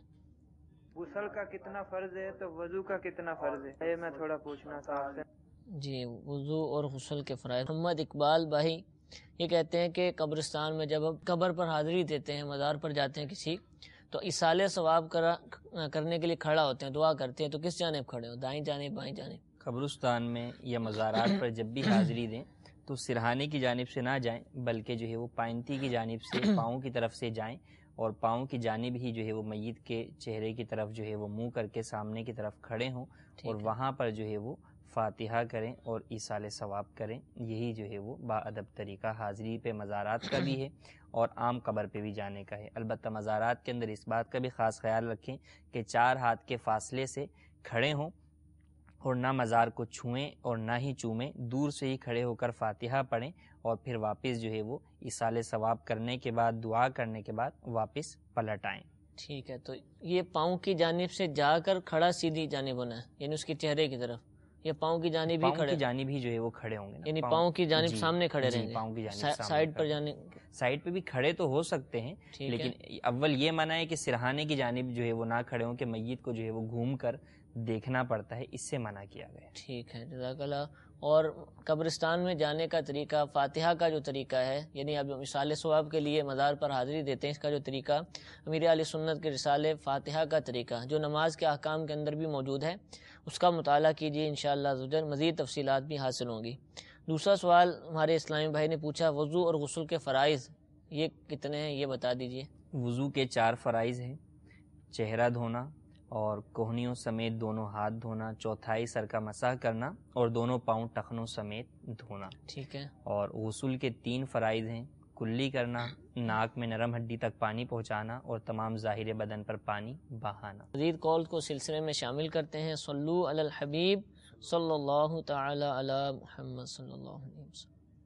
غسل کا کتنا فرض ہے تو وضو کا کتنا فرض ہے، یہ میں تھوڑا پوچھنا تھا آپ سے. جی وضو اور غسل کے فرائض. محمد اقبال بھائی یہ کہتے ہیں کہ قبرستان میں جب ہم قبر پر حاضری دیتے ہیں، مزار پر جاتے ہیں کسی، تو اصالِ ثواب کرا کرنے کے لیے کھڑا ہوتے ہیں، دعا کرتے ہیں، تو کس جانب کھڑے ہو، دائیں جانب بائیں جانب؟ قبرستان میں یا مزارات پر جب بھی حاضری دیں تو سرہانے کی جانب سے نہ جائیں، بلکہ جو ہے وہ پائنتی کی جانب سے پاؤں کی طرف سے جائیں، اور پاؤں کی جانب ہی جو ہے وہ میت کے چہرے کی طرف جو ہے وہ منہ کر کے سامنے کی طرف کھڑے ہوں، اور وہاں پر جو ہے وہ فاتحہ کریں اور ایصال ثواب کریں. یہی جو ہے وہ با ادب طریقہ حاضری پہ مزارات کا بھی ہے اور عام قبر پہ بھی جانے کا ہے. البتہ مزارات کے اندر اس بات کا بھی خاص خیال رکھیں کہ چار ہاتھ کے فاصلے سے کھڑے ہوں اور نہ مزار کو چھوئیں اور نہ ہی چومیں، دور سے ہی کھڑے ہو کر فاتحہ پڑھیں اور پھر واپس جو ہے وہ ایصال ثواب کرنے کے بعد دعا کرنے کے بعد واپس پلٹ آئیں. ٹھیک ہے. تو یہ پاؤں کی جانب سے جا کر کھڑا سیدھی جانب ہونا ہے، یعنی اس کے چہرے کی طرف، یا پاؤں کی جانب ہی پاؤں کھڑے؟ کی جانب ہی جو ہے وہ کھڑے ہوں گے، یعنی پاؤں کی جانب جی سامنے کھڑے جی رہیں گے. پاؤں کی جانب سائڈ پر جانے سائڈ پہ بھی کھڑے تو ہو سکتے ہیں، لیکن اول یہ منع ہے کہ سرہانے کی جانب جو ہے وہ نہ کھڑے ہوں کہ میت کو جو ہے وہ گھوم کر دیکھنا پڑتا ہے، اس سے منع کیا گیا. ٹھیک ہے جزاک اللہ. اور قبرستان میں جانے کا طریقہ، فاتحہ کا جو طریقہ ہے، یعنی اب مثال ثواب کے لیے مزار پر حاضری دیتے ہیں، اس کا جو طریقہ امیر اہل سنت کے رسالے فاتحہ کا طریقہ جو نماز کے احکام کے اندر بھی موجود ہے، اس کا مطالعہ کیجیے، انشاءاللہ عزوجل مزید تفصیلات بھی حاصل ہوں گی. دوسرا سوال ہمارے اسلامی بھائی نے پوچھا، وضو اور غسل کے فرائض یہ کتنے ہیں، یہ بتا دیجیے. وضو کے چار فرائض ہیں: چہرہ دھونا اور کوہنیوں سمیت دونوں ہاتھ دھونا، چوتھائی سر کا مسح کرنا اور دونوں پاؤں ٹخنوں سمیت دھونا. ٹھیک ہے. اور غسل کے تین فرائض ہیں: کلی کرنا، ناک میں نرم ہڈی تک پانی پہنچانا اور تمام ظاہر بدن پر پانی بہانا. مزید کال کو سلسلے میں شامل کرتے ہیں. صلو علی الحبیب صلی اللہ تعالی علی محمد صلی اللہ علیہ وسلم.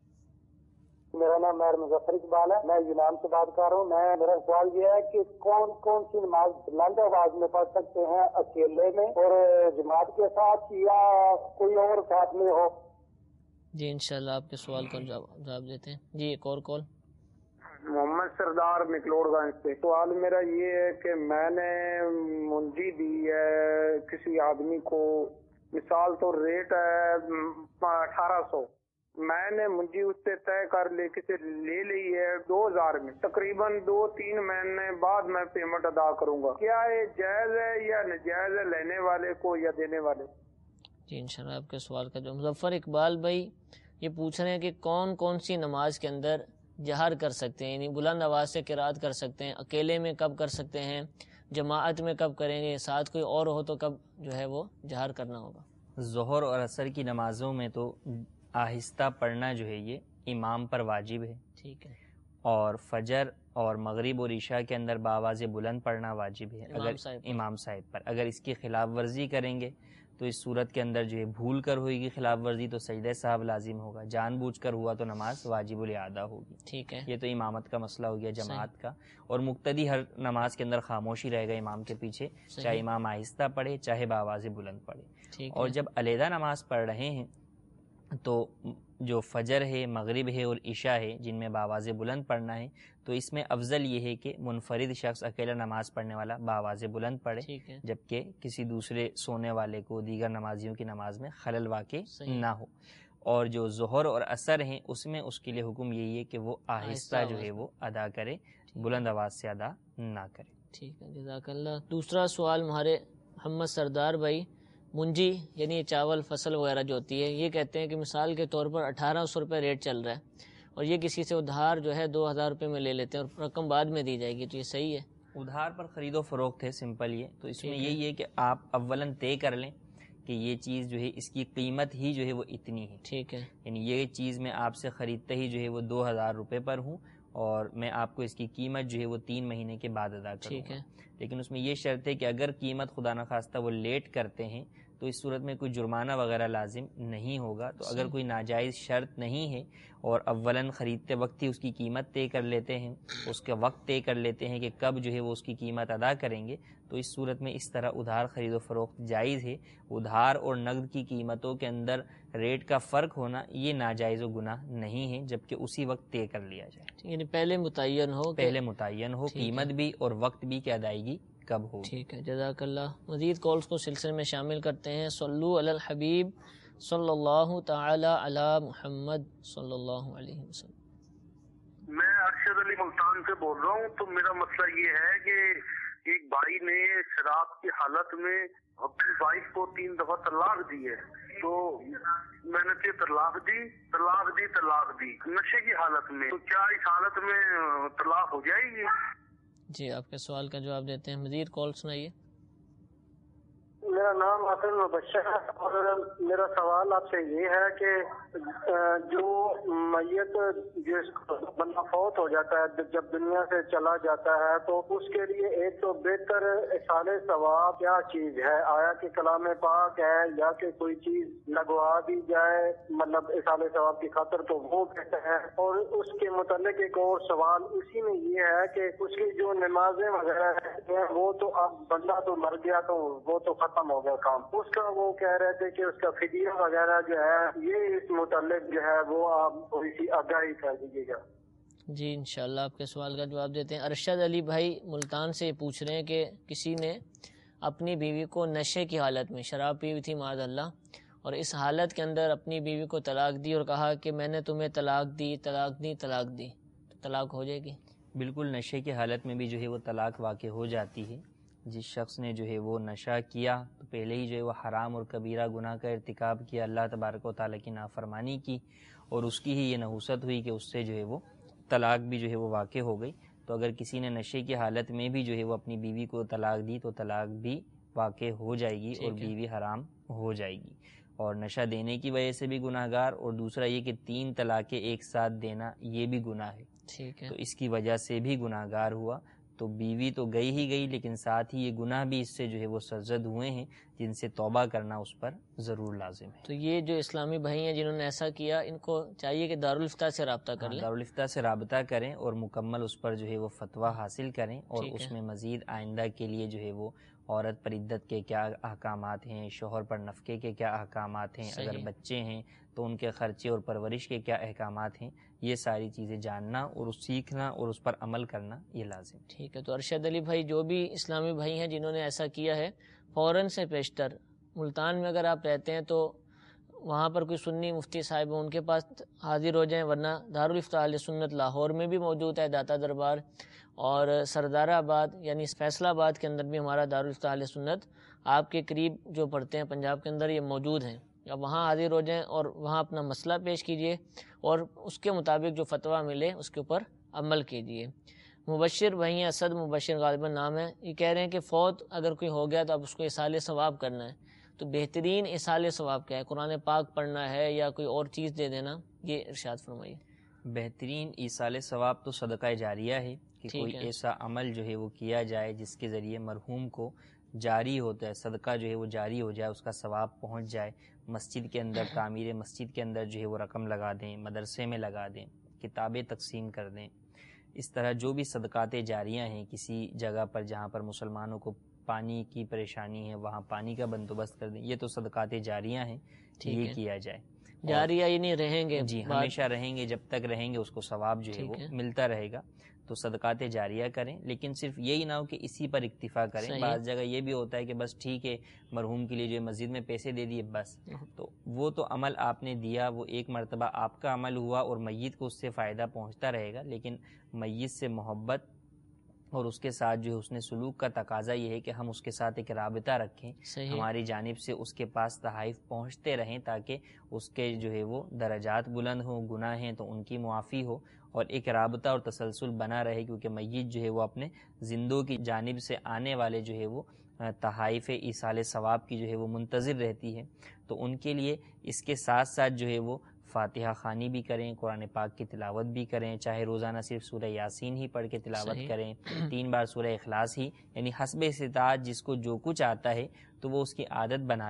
میرا نام مہر مظفر اقبال ہے، میں یونان سے بات کر رہا ہوں. میں میرا سوال یہ ہے کہ کون کون سی نماز بلند آواز میں پڑھ سکتے ہیں، اکیلے میں اور جماعت کے ساتھ، یا کوئی اور ساتھ میں ہو؟ جی انشاءاللہ آپ کے سوال کا جواب دیتے ہیں. جی ایک اور کال. محمد سردار مکلوڑ گنج سے. سوال میرا یہ ہے کہ میں نے منجی دی ہے کسی آدمی کو، مثال تو ریٹ ہے اٹھارہ سو، میں نے منجی اس سے طے کر لی، کسی لے لی ہے دو ہزار میں، تقریباً دو تین مہینے بعد میں پیمنٹ ادا کروں گا. کیا یہ جائز ہے یا ناجائز ہے لینے والے کو یا دینے والے؟ جی انشاءاللہ آپ کے سوال کا جو مظفر اقبال بھائی یہ پوچھ رہے ہیں کہ کون کون سی نماز کے اندر جہر کر سکتے ہیں، یعنی بلند آواز سے قرات کر سکتے ہیں، اکیلے میں کب کر سکتے ہیں، جماعت میں کب کریں گے، ساتھ کوئی اور ہو تو کب جو ہے وہ جہر کرنا ہوگا. ظہر اور عصر کی نمازوں میں تو آہستہ پڑھنا جو ہے یہ امام پر واجب ہے. ٹھیک ہے. اور فجر اور مغرب اور عشاء کے اندر بآواز بلند پڑھنا واجب ہے اگر امام صاحب پر. اگر اس کی خلاف ورزی کریں گے تو اس صورت کے اندر جو ہے بھول کر ہوئے گی خلاف ورزی تو سجدہ صاحب لازم ہوگا، جان بوجھ کر ہوا تو نماز واجب الاعادہ ہوگی. ٹھیک ہے. یہ تو امامت کا مسئلہ ہو گیا، جماعت کا. اور مقتدی ہر نماز کے اندر خاموشی رہے گا امام کے پیچھے، چاہے امام آہستہ پڑھے چاہے بآواز بلند پڑھے. اور جب علیحدہ نماز پڑھ رہے ہیں تو جو فجر ہے، مغرب ہے اور عشاء ہے جن میں بآواز بلند پڑھنا ہے، تو اس میں افضل یہ ہے کہ منفرد شخص اکیلا نماز پڑھنے والا بآواز بلند پڑھے، جبکہ کسی دوسرے سونے والے کو دیگر نمازیوں کی نماز میں خلل واقع نہ ہو. اور جو ظہر اور عصر ہیں اس میں اس کے لیے حکم یہی ہے کہ وہ آہستہ جو ہے وہ ادا کرے، بلند آواز سے ادا نہ کرے. ٹھیک ہے جزاک اللہ. دوسرا سوال ہمارے محمد سردار بھائی، منجی یعنی چاول فصل وغیرہ جو ہوتی ہے، یہ کہتے ہیں کہ مثال کے طور پر اٹھارہ سو روپے ریٹ چل رہا ہے اور یہ کسی سے ادھار جو ہے دو ہزار روپے میں لے لیتے ہیں اور رقم بعد میں دی جائے گی، تو یہ صحیح ہے؟ ادھار پر خرید و فروخت ہے سمپل یہ. تو اس میں یہی ہے کہ آپ اولاً طے کر لیں کہ یہ چیز جو ہے اس کی قیمت ہی جو ہے وہ اتنی ہے. ٹھیک ہے. یعنی یہ چیز میں آپ سے خریدتے ہی جو ہے وہ دو ہزار روپے پر ہوں اور میں آپ کو اس کی قیمت جو ہے وہ تین مہینے کے بعد ادا کروں گا. لیکن اس میں یہ شرط ہے کہ اگر قیمت خدا نخواستہ وہ لیٹ کرتے ہیں تو اس صورت میں کوئی جرمانہ وغیرہ لازم نہیں ہوگا. تو اگر کوئی ناجائز شرط نہیں ہے اور اولاً خریدتے وقت ہی اس کی قیمت طے کر لیتے ہیں, اس کا وقت طے کر لیتے ہیں کہ کب جو ہے وہ اس کی قیمت ادا کریں گے, تو اس صورت میں اس طرح ادھار خرید و فروخت جائز ہے. ادھار اور نقد کی قیمتوں کے اندر ریٹ کا فرق ہونا یہ ناجائز و گناہ نہیں ہے, جبکہ اسی وقت طے کر لیا جائے. یعنی پہلے متعین ہو پہلے متعین ہو قیمت بھی اور وقت بھی کہ ادائیگی کب ہو. ٹھیک ہے, جزاک اللہ. مزید کالز کو سلسلے میں شامل کرتے ہیں. صلو علی الحبیب صلی اللہ تعالی علی محمد صلی اللہ علیہ وسلم. میں ارشد علی ملتان سے بول رہا ہوں. تو میرا مسئلہ یہ ہے کہ ایک بھائی نے شراب کی حالت میں اپنی وائف کو تین دفعہ طلاق دی ہے. تو میں نے طلاق دی طلاق دی طلاق دی نشے کی حالت میں, تو کیا اس حالت میں طلاق ہو جائے گی؟ جی, آپ کے سوال کا جواب دیتے ہیں. مزید کال سنائیے. میرا نام حسن مبشر ہے اور میرا سوال آپ سے یہ ہے کہ جو میت جس بندہ فوت ہو جاتا ہے جب دنیا سے چلا جاتا ہے تو اس کے لیے ایک تو بہتر اصال ثواب کیا چیز ہے؟ آیا کہ کلام پاک ہے یا کہ کوئی چیز لگوا دی جائے مطلب اصال ثواب کی خاطر, تو وہ بہتر ہے. اور اس کے متعلق ایک اور سوال اسی میں یہ ہے کہ اس کی جو نمازیں وغیرہ ہیں وہ تو اب بندہ تو مر گیا تو وہ تو ختم ہو گیا کام اس کا, وہ کہہ رہے تھے کہ اس کا فدیہ وغیرہ جو ہے یہ اس متعلق جو ہے وہ آپ تھوڑی سی آگاہی کر دیجیے گا. جی انشاءاللہ آپ کے سوال کا جواب دیتے ہیں. ارشد علی بھائی ملتان سے پوچھ رہے ہیں کہ کسی نے اپنی بیوی کو نشے کی حالت میں شراب پی ہوئی تھی معاذ اللہ, اور اس حالت کے اندر اپنی بیوی کو طلاق دی اور کہا کہ میں نے تمہیں طلاق دی طلاق دی طلاق دی, تو طلاق ہو جائے گی؟ بالکل, نشے کی حالت میں بھی جو ہے وہ طلاق واقع ہو جاتی ہے. جس شخص نے جو ہے وہ نشہ کیا تو پہلے ہی جو ہے وہ حرام اور کبیرہ گناہ کا ارتکاب کیا, اللہ تبارک و تعالیٰ کی نافرمانی کی, اور اس کی ہی یہ نحوست ہوئی کہ اس سے جو ہے وہ طلاق بھی جو ہے وہ واقع ہو گئی. تو اگر کسی نے نشے کی حالت میں بھی جو ہے وہ اپنی بیوی کو طلاق دی تو طلاق بھی واقع ہو جائے گی اور بیوی حرام ہو جائے گی. اور نشہ دینے کی وجہ سے بھی گناہ گار, اور دوسرا یہ کہ تین طلاقیں ایک ساتھ دینا یہ بھی گناہ ہے. ٹھیک ہے, تو اس کی وجہ سے بھی گناہ گار ہوا. تو بیوی تو گئی ہی گئی, لیکن ساتھ ہی یہ گناہ بھی اس سے جو ہے وہ سرزد ہوئے ہیں جن سے توبہ کرنا اس پر ضرور لازم ہے. تو یہ جو اسلامی بھائی ہیں جنہوں نے ایسا کیا, ان کو چاہیے کہ دارالفتہ سے رابطہ کر لیں. دارالفتہ سے رابطہ کریں اور مکمل اس پر جو ہے وہ فتویٰ حاصل کریں, اور اس میں مزید آئندہ کے لیے جو ہے وہ عورت پر عدت کے کیا احکامات ہیں, شوہر پر نفقے کے کیا احکامات ہیں, اگر بچے ہیں تو ان کے خرچے اور پرورش کے کیا احکامات ہیں, یہ ساری چیزیں جاننا اور سیکھنا اور اس پر عمل کرنا یہ لازم. ٹھیک ہے, تو ارشد علی بھائی جو بھی اسلامی بھائی ہیں جنہوں نے ایسا کیا ہے, فوراً سے پیشتر ملتان میں اگر آپ رہتے ہیں تو وہاں پر کوئی سنی مفتی صاحب ہیں ان کے پاس حاضر ہو جائیں, ورنہ دارالفتہ اہل سنت لاہور میں بھی موجود ہے داتا دربار, اور سردار آباد یعنی فیصلہ آباد کے اندر بھی ہمارا دارالفتہ اہل سنت آپ کے قریب جو پڑھتے ہیں پنجاب کے اندر یہ موجود ہیں. اب وہاں حاضر ہو جائیں اور وہاں اپنا مسئلہ پیش کیجئے اور اس کے مطابق جو فتویٰ ملے اس کے اوپر عمل کیجئے. مبشر بھائی ہیں, اسد مبشر غالباً نام ہے, یہ کہہ رہے ہیں کہ فوت اگر کوئی ہو گیا تو اب اس کو اصال ثواب کرنا ہے. تو بہترین اصال ثواب کیا ہے؟ قرآن پاک پڑھنا ہے یا کوئی اور چیز دے دینا؟ یہ ارشاد فرمائیے. بہترین اصال ثواب تو صدقہ جاریہ ہے کہ کوئی ایسا عمل جو ہے وہ کیا جائے جس کے ذریعے مرحوم کو جاری ہوتا ہے, صدقہ جو ہے وہ جاری ہو جائے, اس کا ثواب پہنچ جائے. مسجد کے اندر تعمیر مسجد کے اندر جو ہے وہ رقم لگا دیں, مدرسے میں لگا دیں, کتابیں تقسیم کر دیں. اس طرح جو بھی صدقات جاریہ ہیں کسی جگہ پر جہاں پر مسلمانوں کو پانی کی پریشانی ہے وہاں پانی کا بندوبست کر دیں, یہ تو صدقات جاریہ ہیں, یہ کیا جائے. جاریہ یہ نہیں رہیں گے, جی ہمیشہ رہیں گے, جب تک رہیں گے اس کو ثواب جو ہے وہ ملتا رہے گا. تو صدقات جاریہ کریں, لیکن صرف یہی نہ ہو کہ اسی پر اکتفا کریں. بعض جگہ یہ بھی ہوتا ہے کہ بس ٹھیک ہے مرحوم کے لیے جو مسجد میں پیسے دے دیے بس, تو وہ تو عمل آپ نے دیا, وہ ایک مرتبہ آپ کا عمل ہوا اور میت کو اس سے فائدہ پہنچتا رہے گا. لیکن میت سے محبت اور اس کے ساتھ جو ہے حسن سلوک کا تقاضا یہ ہے کہ ہم اس کے ساتھ ایک رابطہ رکھیں, ہماری جانب سے اس کے پاس تحائف پہنچتے رہیں تاکہ اس کے جو ہے وہ درجات بلند ہوں, گناہ ہیں تو ان کی معافی ہو, اور ایک رابطہ اور تسلسل بنا رہے, کیونکہ میت جو ہے وہ اپنے زندوں کی جانب سے آنے والے جو ہے وہ تحائف ایصال ثواب کی جو ہے وہ منتظر رہتی ہے. تو ان کے لیے اس کے ساتھ ساتھ جو ہے وہ فاتحہ خوانی بھی کریں, قرآن پاک کی تلاوت بھی کریں, چاہے روزانہ صرف سورہ یاسین ہی پڑھ کے تلاوت کریں, تین بار سورہ اخلاص ہی, یعنی حسب استطاعت جس کو جو کچھ آتا ہے تو وہ اس کی عادت بنا لے.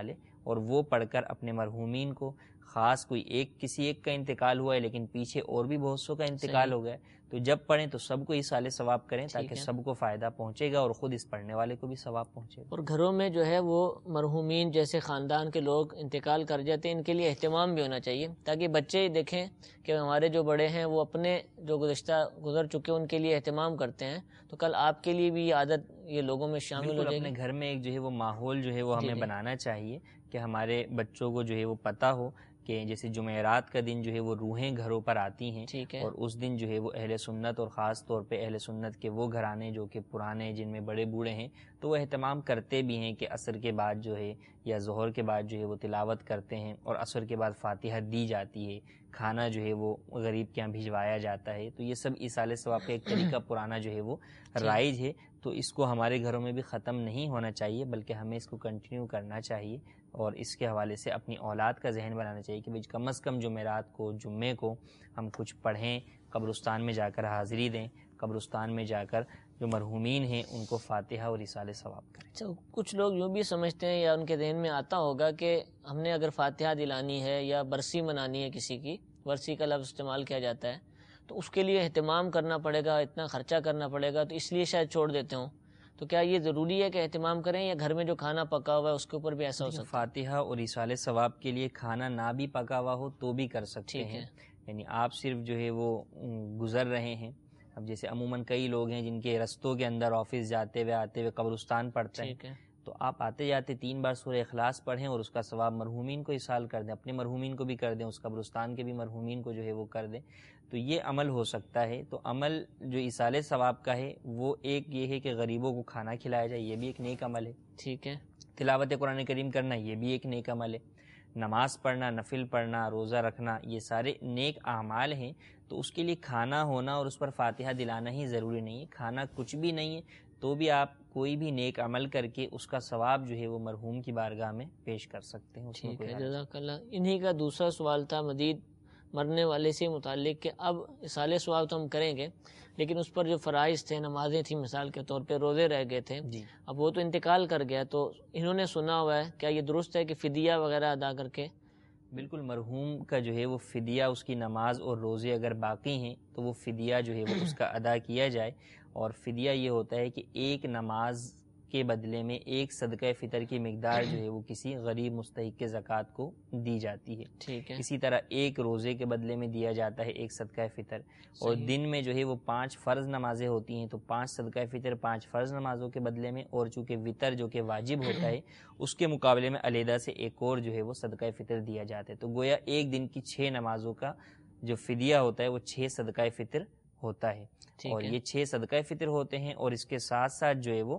اور وہ پڑھ کر اپنے مرحومین کو، خاص کوئی ایک کسی ایک کا انتقال ہوا ہے لیکن پیچھے اور بھی بہت سو کا انتقال ہو گیا، تو جب پڑھیں تو سب کو ایصال ثواب کریں تاکہ سب کو فائدہ پہنچے گا اور خود اس پڑھنے والے کو بھی ثواب پہنچے گا۔ اور گھروں میں جو ہے وہ مرحومین جیسے خاندان کے لوگ انتقال کر جاتے ہیں، ان کے لیے اہتمام بھی ہونا چاہیے تاکہ بچے دیکھیں کہ ہمارے جو بڑے ہیں وہ اپنے جو گزشتہ گزر چکے ان کے لیے اہتمام کرتے ہیں، تو کل آپ کے لیے بھی یہ عادت یہ لوگوں میں شامل ہو جائے گی۔ اپنے گھر میں ایک جو ہے وہ ماحول جو ہے وہ ہمیں بنانا چاہیے کہ ہمارے بچوں کو جو ہے وہ پتہ ہو کہ جیسے جمعرات کا دن جو ہے وہ روحیں گھروں پر آتی ہیں، اور اس دن جو ہے وہ اہل سنت اور خاص طور پہ اہل سنت کے وہ گھرانے جو کہ پرانے جن میں بڑے بوڑھے ہیں تو وہ اہتمام کرتے بھی ہیں کہ عصر کے بعد جو ہے یا ظہر کے بعد جو ہے وہ تلاوت کرتے ہیں اور عصر کے بعد فاتحہ دی جاتی ہے، کھانا جو ہے وہ غریب کے یہاں بھجوایا جاتا ہے، تو یہ سب ایصال ثواب کا ایک طریقہ پرانا جو ہے وہ رائج ہے، تو اس کو ہمارے گھروں میں بھی ختم نہیں ہونا چاہیے بلکہ ہمیں اس کو کنٹینیو کرنا چاہیے، اور اس کے حوالے سے اپنی اولاد کا ذہن بنانا چاہیے کہ کم از کم جمعرات کو جمعے کو ہم کچھ پڑھیں، قبرستان میں جا کر حاضری دیں، قبرستان میں جا کر جو مرحومین ہیں ان کو فاتحہ اور ایصال ثواب کریں۔ اچھا، کچھ لوگ یوں بھی سمجھتے ہیں یا ان کے ذہن میں آتا ہوگا کہ ہم نے اگر فاتحہ دلانی ہے یا برسی منانی ہے، کسی کی برسی کا لفظ استعمال کیا جاتا ہے، تو اس کے لیے اہتمام کرنا پڑے گا، اتنا خرچہ کرنا پڑے گا، تو اس لیے شاید چھوڑ دیتے ہوں، تو کیا یہ ضروری ہے کہ اہتمام کریں یا گھر میں جو کھانا پکا ہوا ہے اس کے اوپر بھی ایسا ہو سکتا ہے؟ فاتحہ اور ایصال ثواب کے لیے کھانا نہ بھی پکا ہوا ہو تو بھی کر سکتے ہیں، یعنی آپ صرف جو ہے وہ گزر رہے ہیں، اب جیسے عموماً کئی لوگ ہیں جن کے رستوں کے اندر آفس جاتے ہوئے آتے ہوئے قبرستان پڑھتے ہیں، تو آپ آتے جاتے تین بار سورہ اخلاص پڑھیں اور اس کا ثواب مرحومین کو ایصال کر دیں، اپنے مرحومین کو بھی کر دیں، اس قبرستان کے بھی مرحومین کو جو ہے وہ کر دیں، تو یہ عمل ہو سکتا ہے۔ تو عمل جو ایصال ثواب کا ہے وہ ایک یہ ہے کہ غریبوں کو کھانا کھلایا جائے، یہ بھی ایک نیک عمل ہے، ٹھیک ہے۔ تلاوت قرآن کریم کرنا یہ بھی ایک نیک عمل ہے، نماز پڑھنا، نفل پڑھنا، روزہ رکھنا، یہ سارے نیک اعمال ہیں، تو اس کے لیے کھانا ہونا اور اس پر فاتحہ دلانا ہی ضروری نہیں ہے، کھانا کچھ بھی نہیں ہے تو بھی آپ کوئی بھی نیک عمل کر کے اس کا ثواب جو ہے وہ مرحوم کی بارگاہ میں پیش کر سکتے ہیں۔ ٹھیک ہے، جزاک اللہ۔ انہی کا دوسرا سوال تھا مزید مرنے والے سے متعلق کہ اب ایصال ثواب تو ہم کریں گے لیکن اس پر جو فرائض تھے، نمازیں تھیں مثال کے طور پہ، روزے رہ گئے تھے، اب وہ تو انتقال کر گیا، تو انہوں نے سنا ہوا ہے، کیا یہ درست ہے کہ فدیہ وغیرہ ادا کر کے؟ بالکل، مرحوم کا جو ہے وہ فدیہ، اس کی نماز اور روزے اگر باقی ہیں تو وہ فدیہ جو ہے وہ اس کا ادا کیا جائے، اور فدیہ یہ ہوتا ہے کہ ایک نماز کے بدلے میں ایک صدقہ فطر کی مقدار جو ہے وہ کسی غریب مستحق کے زکوٰۃ کو دی جاتی ہے، ٹھیک ہے۔ اسی طرح ایک روزے کے بدلے میں دیا جاتا ہے ایک صدقہ فطر، اور دن میں جو ہے وہ پانچ فرض نمازیں ہوتی ہیں تو پانچ صدقہ فطر پانچ فرض نمازوں کے بدلے میں، اور چونکہ وطر جو کہ واجب ہوتا ہے اس کے مقابلے میں علیحدہ سے ایک اور جو ہے وہ صدقہ فطر دیا جاتا ہے، تو گویا ایک دن کی چھ نمازوں کا جو فدیہ ہوتا ہے وہ چھ صدقہ فطر ہوتا ہے، اور یہ چھ صدقہ فطر ہوتے ہیں، اور اس کے ساتھ ساتھ جو ہے وہ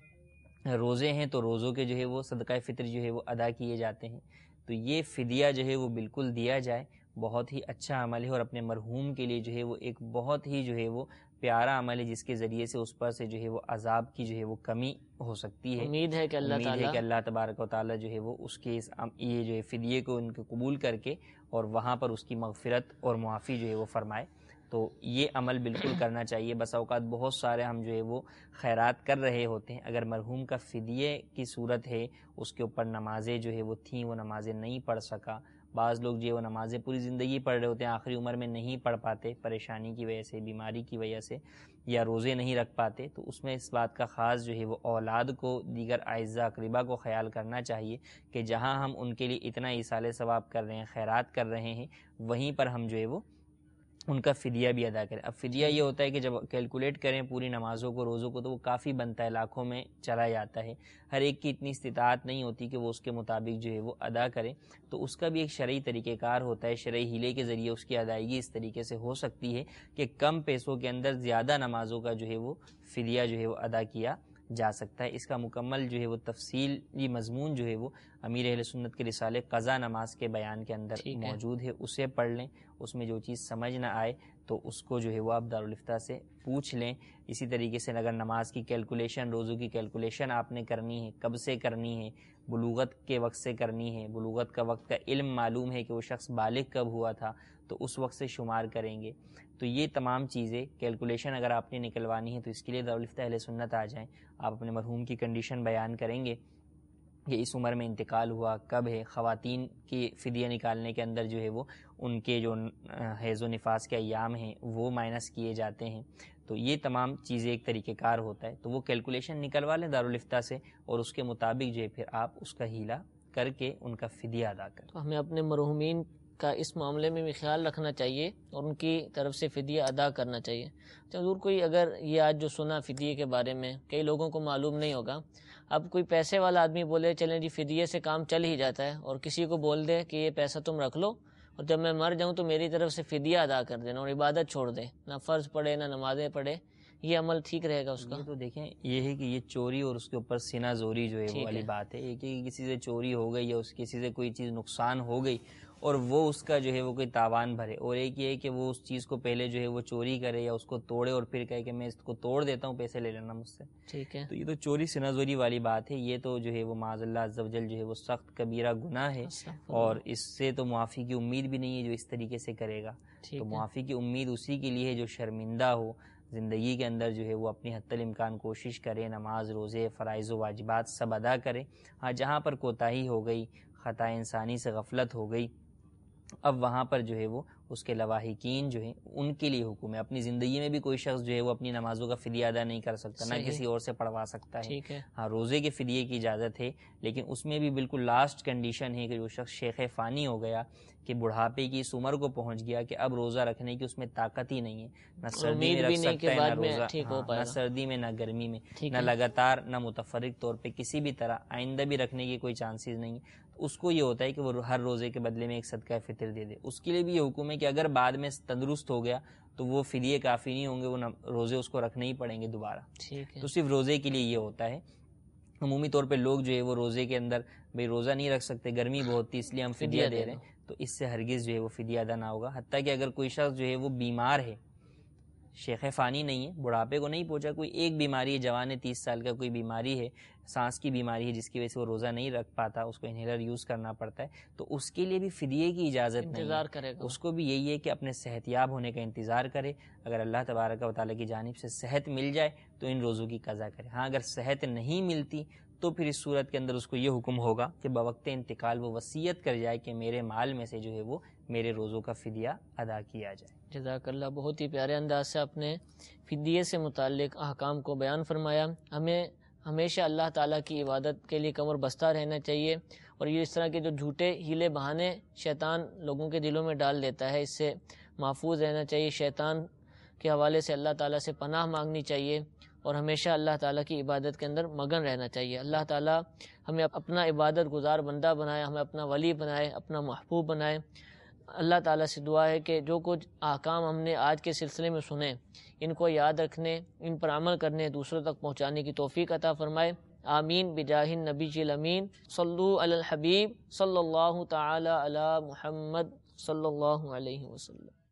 روزے ہیں تو روزوں کے جو ہے وہ صدقہ فطر جو ہے وہ ادا کیے جاتے ہیں، تو یہ فدیہ جو ہے وہ بالکل دیا جائے، بہت ہی اچھا عمل ہے، اور اپنے مرحوم کے لیے جو ہے وہ ایک بہت ہی جو ہے وہ پیارا عمل ہے، جس کے ذریعے سے اس پر سے جو ہے وہ عذاب کی جو ہے وہ کمی ہو سکتی ہے۔ امید ہے کہ اللہ امید تعالیٰ ہے کہ اللہ تبارک و تعالیٰ جو ہے وہ اس کے اس یہ جو ہے فدیے کو ان کو قبول کر کے اور وہاں پر اس کی مغفرت اور معافی جو ہے وہ فرمائے، تو یہ عمل بالکل کرنا چاہیے۔ بس اوقات بہت سارے ہم جو ہے وہ خیرات کر رہے ہوتے ہیں، اگر مرحوم کا فدیے کی صورت ہے، اس کے اوپر نمازیں جو ہے وہ تھیں، وہ نمازیں نہیں پڑھ سکا، بعض لوگ جو ہے وہ نمازیں پوری زندگی پڑھ رہے ہوتے ہیں، آخری عمر میں نہیں پڑھ پاتے، پریشانی کی وجہ سے، بیماری کی وجہ سے، یا روزے نہیں رکھ پاتے، تو اس میں اس بات کا خاص جو ہے وہ اولاد کو، دیگر اعزاء اقربا کو خیال کرنا چاہیے کہ جہاں ہم ان کے لیے اتنا ایصال ثواب کر رہے ہیں، خیرات کر رہے ہیں، وہیں پر ہم جو ہے وہ ان کا فدیہ بھی ادا کریں۔ اب فدیہ یہ ہوتا ہے کہ جب کیلکولیٹ کریں پوری نمازوں کو، روزوں کو، تو وہ کافی بنتا ہے، لاکھوں میں چلا جاتا ہے، ہر ایک کی اتنی استطاعت نہیں ہوتی کہ وہ اس کے مطابق جو ہے وہ ادا کرے، تو اس کا بھی ایک شرعی طریقہ کار ہوتا ہے، شرعی ہیلے کے ذریعے اس کی ادائیگی اس طریقے سے ہو سکتی ہے کہ کم پیسوں کے اندر زیادہ نمازوں کا جو ہے وہ فدیہ جو ہے وہ ادا کیا جا سکتا ہے۔ اس کا مکمل جو ہے وہ تفصیلی مضمون جو ہے وہ امیر اہل سنت کے رسالے قضا نماز کے بیان کے اندر موجود ہے، اسے پڑھ لیں، اس میں جو چیز سمجھ نہ آئے تو اس کو جو ہے وہ آپ دارالفتہ سے پوچھ لیں۔ اسی طریقے سے اگر نماز کی کیلکولیشن، روزوں کی کیلکولیشن آپ نے کرنی ہے، کب سے کرنی ہے، بلوغت کے وقت سے کرنی ہے، بلوغت کا وقت کا علم معلوم ہے کہ وہ شخص بالغ کب ہوا تھا تو اس وقت سے شمار کریں گے، تو یہ تمام چیزیں کیلکولیشن اگر آپ نے نکلوانی ہے تو اس کے لیے دارالفتہ اہل سنت آ جائیں، آپ اپنے مرحوم کی کنڈیشن بیان کریں گے کہ اس عمر میں انتقال ہوا کب ہے، خواتین کی فدیہ نکالنے کے اندر جو ہے وہ ان کے جو حیض و نفاس کے ایام ہیں وہ مائنس کیے جاتے ہیں، تو یہ تمام چیزیں ایک طریقہ کار ہوتا ہے، تو وہ کیلکولیشن نکلوا لیں دارالفتہ سے اور اس کے مطابق جو ہے پھر آپ اس کا ہیلا کر کے ان کا فدیہ ادا کریں۔ تو ہمیں اپنے مرحومین کا اس معاملے میں بھی خیال رکھنا چاہیے اور ان کی طرف سے فدیہ ادا کرنا چاہیے۔ حضور کوئی اگر یہ آج جو سنا فدیے کے بارے میں کئی لوگوں کو معلوم نہیں ہوگا، اب کوئی پیسے والا آدمی بولے چلیں جی فدیے سے کام چل ہی جاتا ہے، اور کسی کو بول دے کہ یہ پیسہ تم رکھ لو اور جب میں مر جاؤں تو میری طرف سے فدیہ ادا کر دینا اور عبادت چھوڑ دے، نہ فرض پڑھے نہ نمازیں پڑھے، یہ عمل ٹھیک رہے گا اس کا؟ یہ تو دیکھیں یہ ہے کہ یہ چوری اور اس کے اوپر سینہ زوری جو ہے وہ والی بات ہے، ایک کہ کسی سے چوری ہو گئی یا اس کسی سے کوئی چیز نقصان ہو گئی اور وہ اس کا جو ہے وہ کوئی تاوان بھرے، اور ایک یہ ہے کہ وہ اس چیز کو پہلے جو ہے وہ چوری کرے یا اس کو توڑے اور پھر کہے کہ میں اس کو توڑ دیتا ہوں، پیسے لے لینا مجھ سے، ٹھیک ہے، تو یہ تو چوری سینہ زوری والی بات ہے، یہ تو جو ہے وہ معاذ اللہ عز و جل جو ہے وہ سخت کبیرہ گناہ ہے، اور اس سے تو معافی کی امید بھی نہیں ہے جو اس طریقے سے کرے گا، تو معافی کی امید اسی کے لیے ہے جو شرمندہ ہو زندگی کے اندر، جو ہے وہ اپنی حتی الامکان کوشش کرے، نماز روزے فرائض و واجبات سب ادا کرے، ہاں جہاں پر کوتاہی ہو گئی، خطا انسانی سے غفلت ہو گئی، اب وہاں پر جو ہے وہ اس کے لواحقین جو ہیں ان کے لیے حکم ہے، اپنی زندگی میں بھی کوئی شخص جو ہے وہ اپنی نمازوں کا فدیہ ادا نہیں کر سکتا، نہ کسی اور سے پڑھوا سکتا ہے، ہاں روزے کے فدیے کی اجازت ہے، لیکن اس میں بھی بالکل لاسٹ کنڈیشن ہے کہ جو شخص شیخ فانی ہو گیا، کہ بڑھاپے کی اس عمر کو پہنچ گیا کہ اب روزہ رکھنے کی اس میں طاقت ہی نہیں ہے، نہ سردی میں رکھ سکتا ہے نہ روزہ، نہ سردی میں نہ گرمی میں، نہ لگاتار نہ متفرق طور پہ کسی بھی طرح آئندہ بھی رکھنے کی کوئی چانسز نہیں ہے، اس کو یہ ہوتا ہے کہ وہ ہر روزے کے بدلے میں ایک صدقہ فطر دے دے، اس کے لیے بھی یہ حکم ہے کہ اگر بعد میں تندرست ہو گیا تو وہ فدیے کافی نہیں ہوں گے، وہ روزے اس کو رکھنے ہی پڑیں گے دوبارہ، تو صرف روزے کے لیے یہ ہوتا ہے۔ عمومی طور پہ لوگ جو ہے وہ روزے کے اندر بھئی روزہ نہیں رکھ سکتے، گرمی بہت تھی اس لیے ہم فدیہ دے رہے ہیں، تو اس سے ہرگز جو ہے وہ فدیہ ادا نہ ہوگا، حتیٰ کہ اگر کوئی شخص جو ہے وہ بیمار ہے، شیخ فانی نہیں ہے، بڑھاپے کو نہیں پہنچا، کوئی ایک بیماری ہے، جوان ہے، تیس سال کا کوئی بیماری ہے، سانس کی بیماری ہے جس کی وجہ سے وہ روزہ نہیں رکھ پاتا، اس کو انہیلر یوز کرنا پڑتا ہے، تو اس کے لیے بھی فدیے کی اجازت نہیں ہے، اس کو بھی یہی ہے کہ اپنے صحت یاب ہونے کا انتظار کرے، اگر اللہ تبارک و تعالیٰ کی جانب سے صحت مل جائے تو ان روزوں کی قضا کرے، ہاں اگر صحت نہیں ملتی تو پھر اس صورت کے اندر اس کو یہ حکم ہوگا کہ بوقت انتقال وہ وصیت کر جائے کہ میرے مال میں سے جو ہے وہ میرے روزوں کا فدیہ ادا کیا جائے۔ جزاک اللہ، بہت ہی پیارے انداز سے اپنے فدیے سے متعلق احکام کو بیان فرمایا۔ ہمیں ہمیشہ اللہ تعالیٰ کی عبادت کے لیے کمر بستہ رہنا چاہیے، اور یہ اس طرح کے جو جھوٹے ہیلے بہانے شیطان لوگوں کے دلوں میں ڈال دیتا ہے، اس سے محفوظ رہنا چاہیے، شیطان کے حوالے سے اللہ تعالیٰ سے پناہ مانگنی چاہیے، اور ہمیشہ اللہ تعالیٰ کی عبادت کے اندر مگن رہنا چاہیے۔ اللہ تعالیٰ ہمیں اپنا عبادت گزار بندہ بنائے، ہمیں اپنا ولی بنائے، اپنا محبوب بنائے۔ اللہ تعالیٰ سے دعا ہے کہ جو کچھ احکام ہم نے آج کے سلسلے میں سنے، ان کو یاد رکھنے، ان پر عمل کرنے، دوسروں تک پہنچانے کی توفیق عطا فرمائے۔ آمین بجاہ النبی الامین، صلو علی الحبیب صلی اللہ تعالی علی محمد صلی اللہ علیہ وسلم۔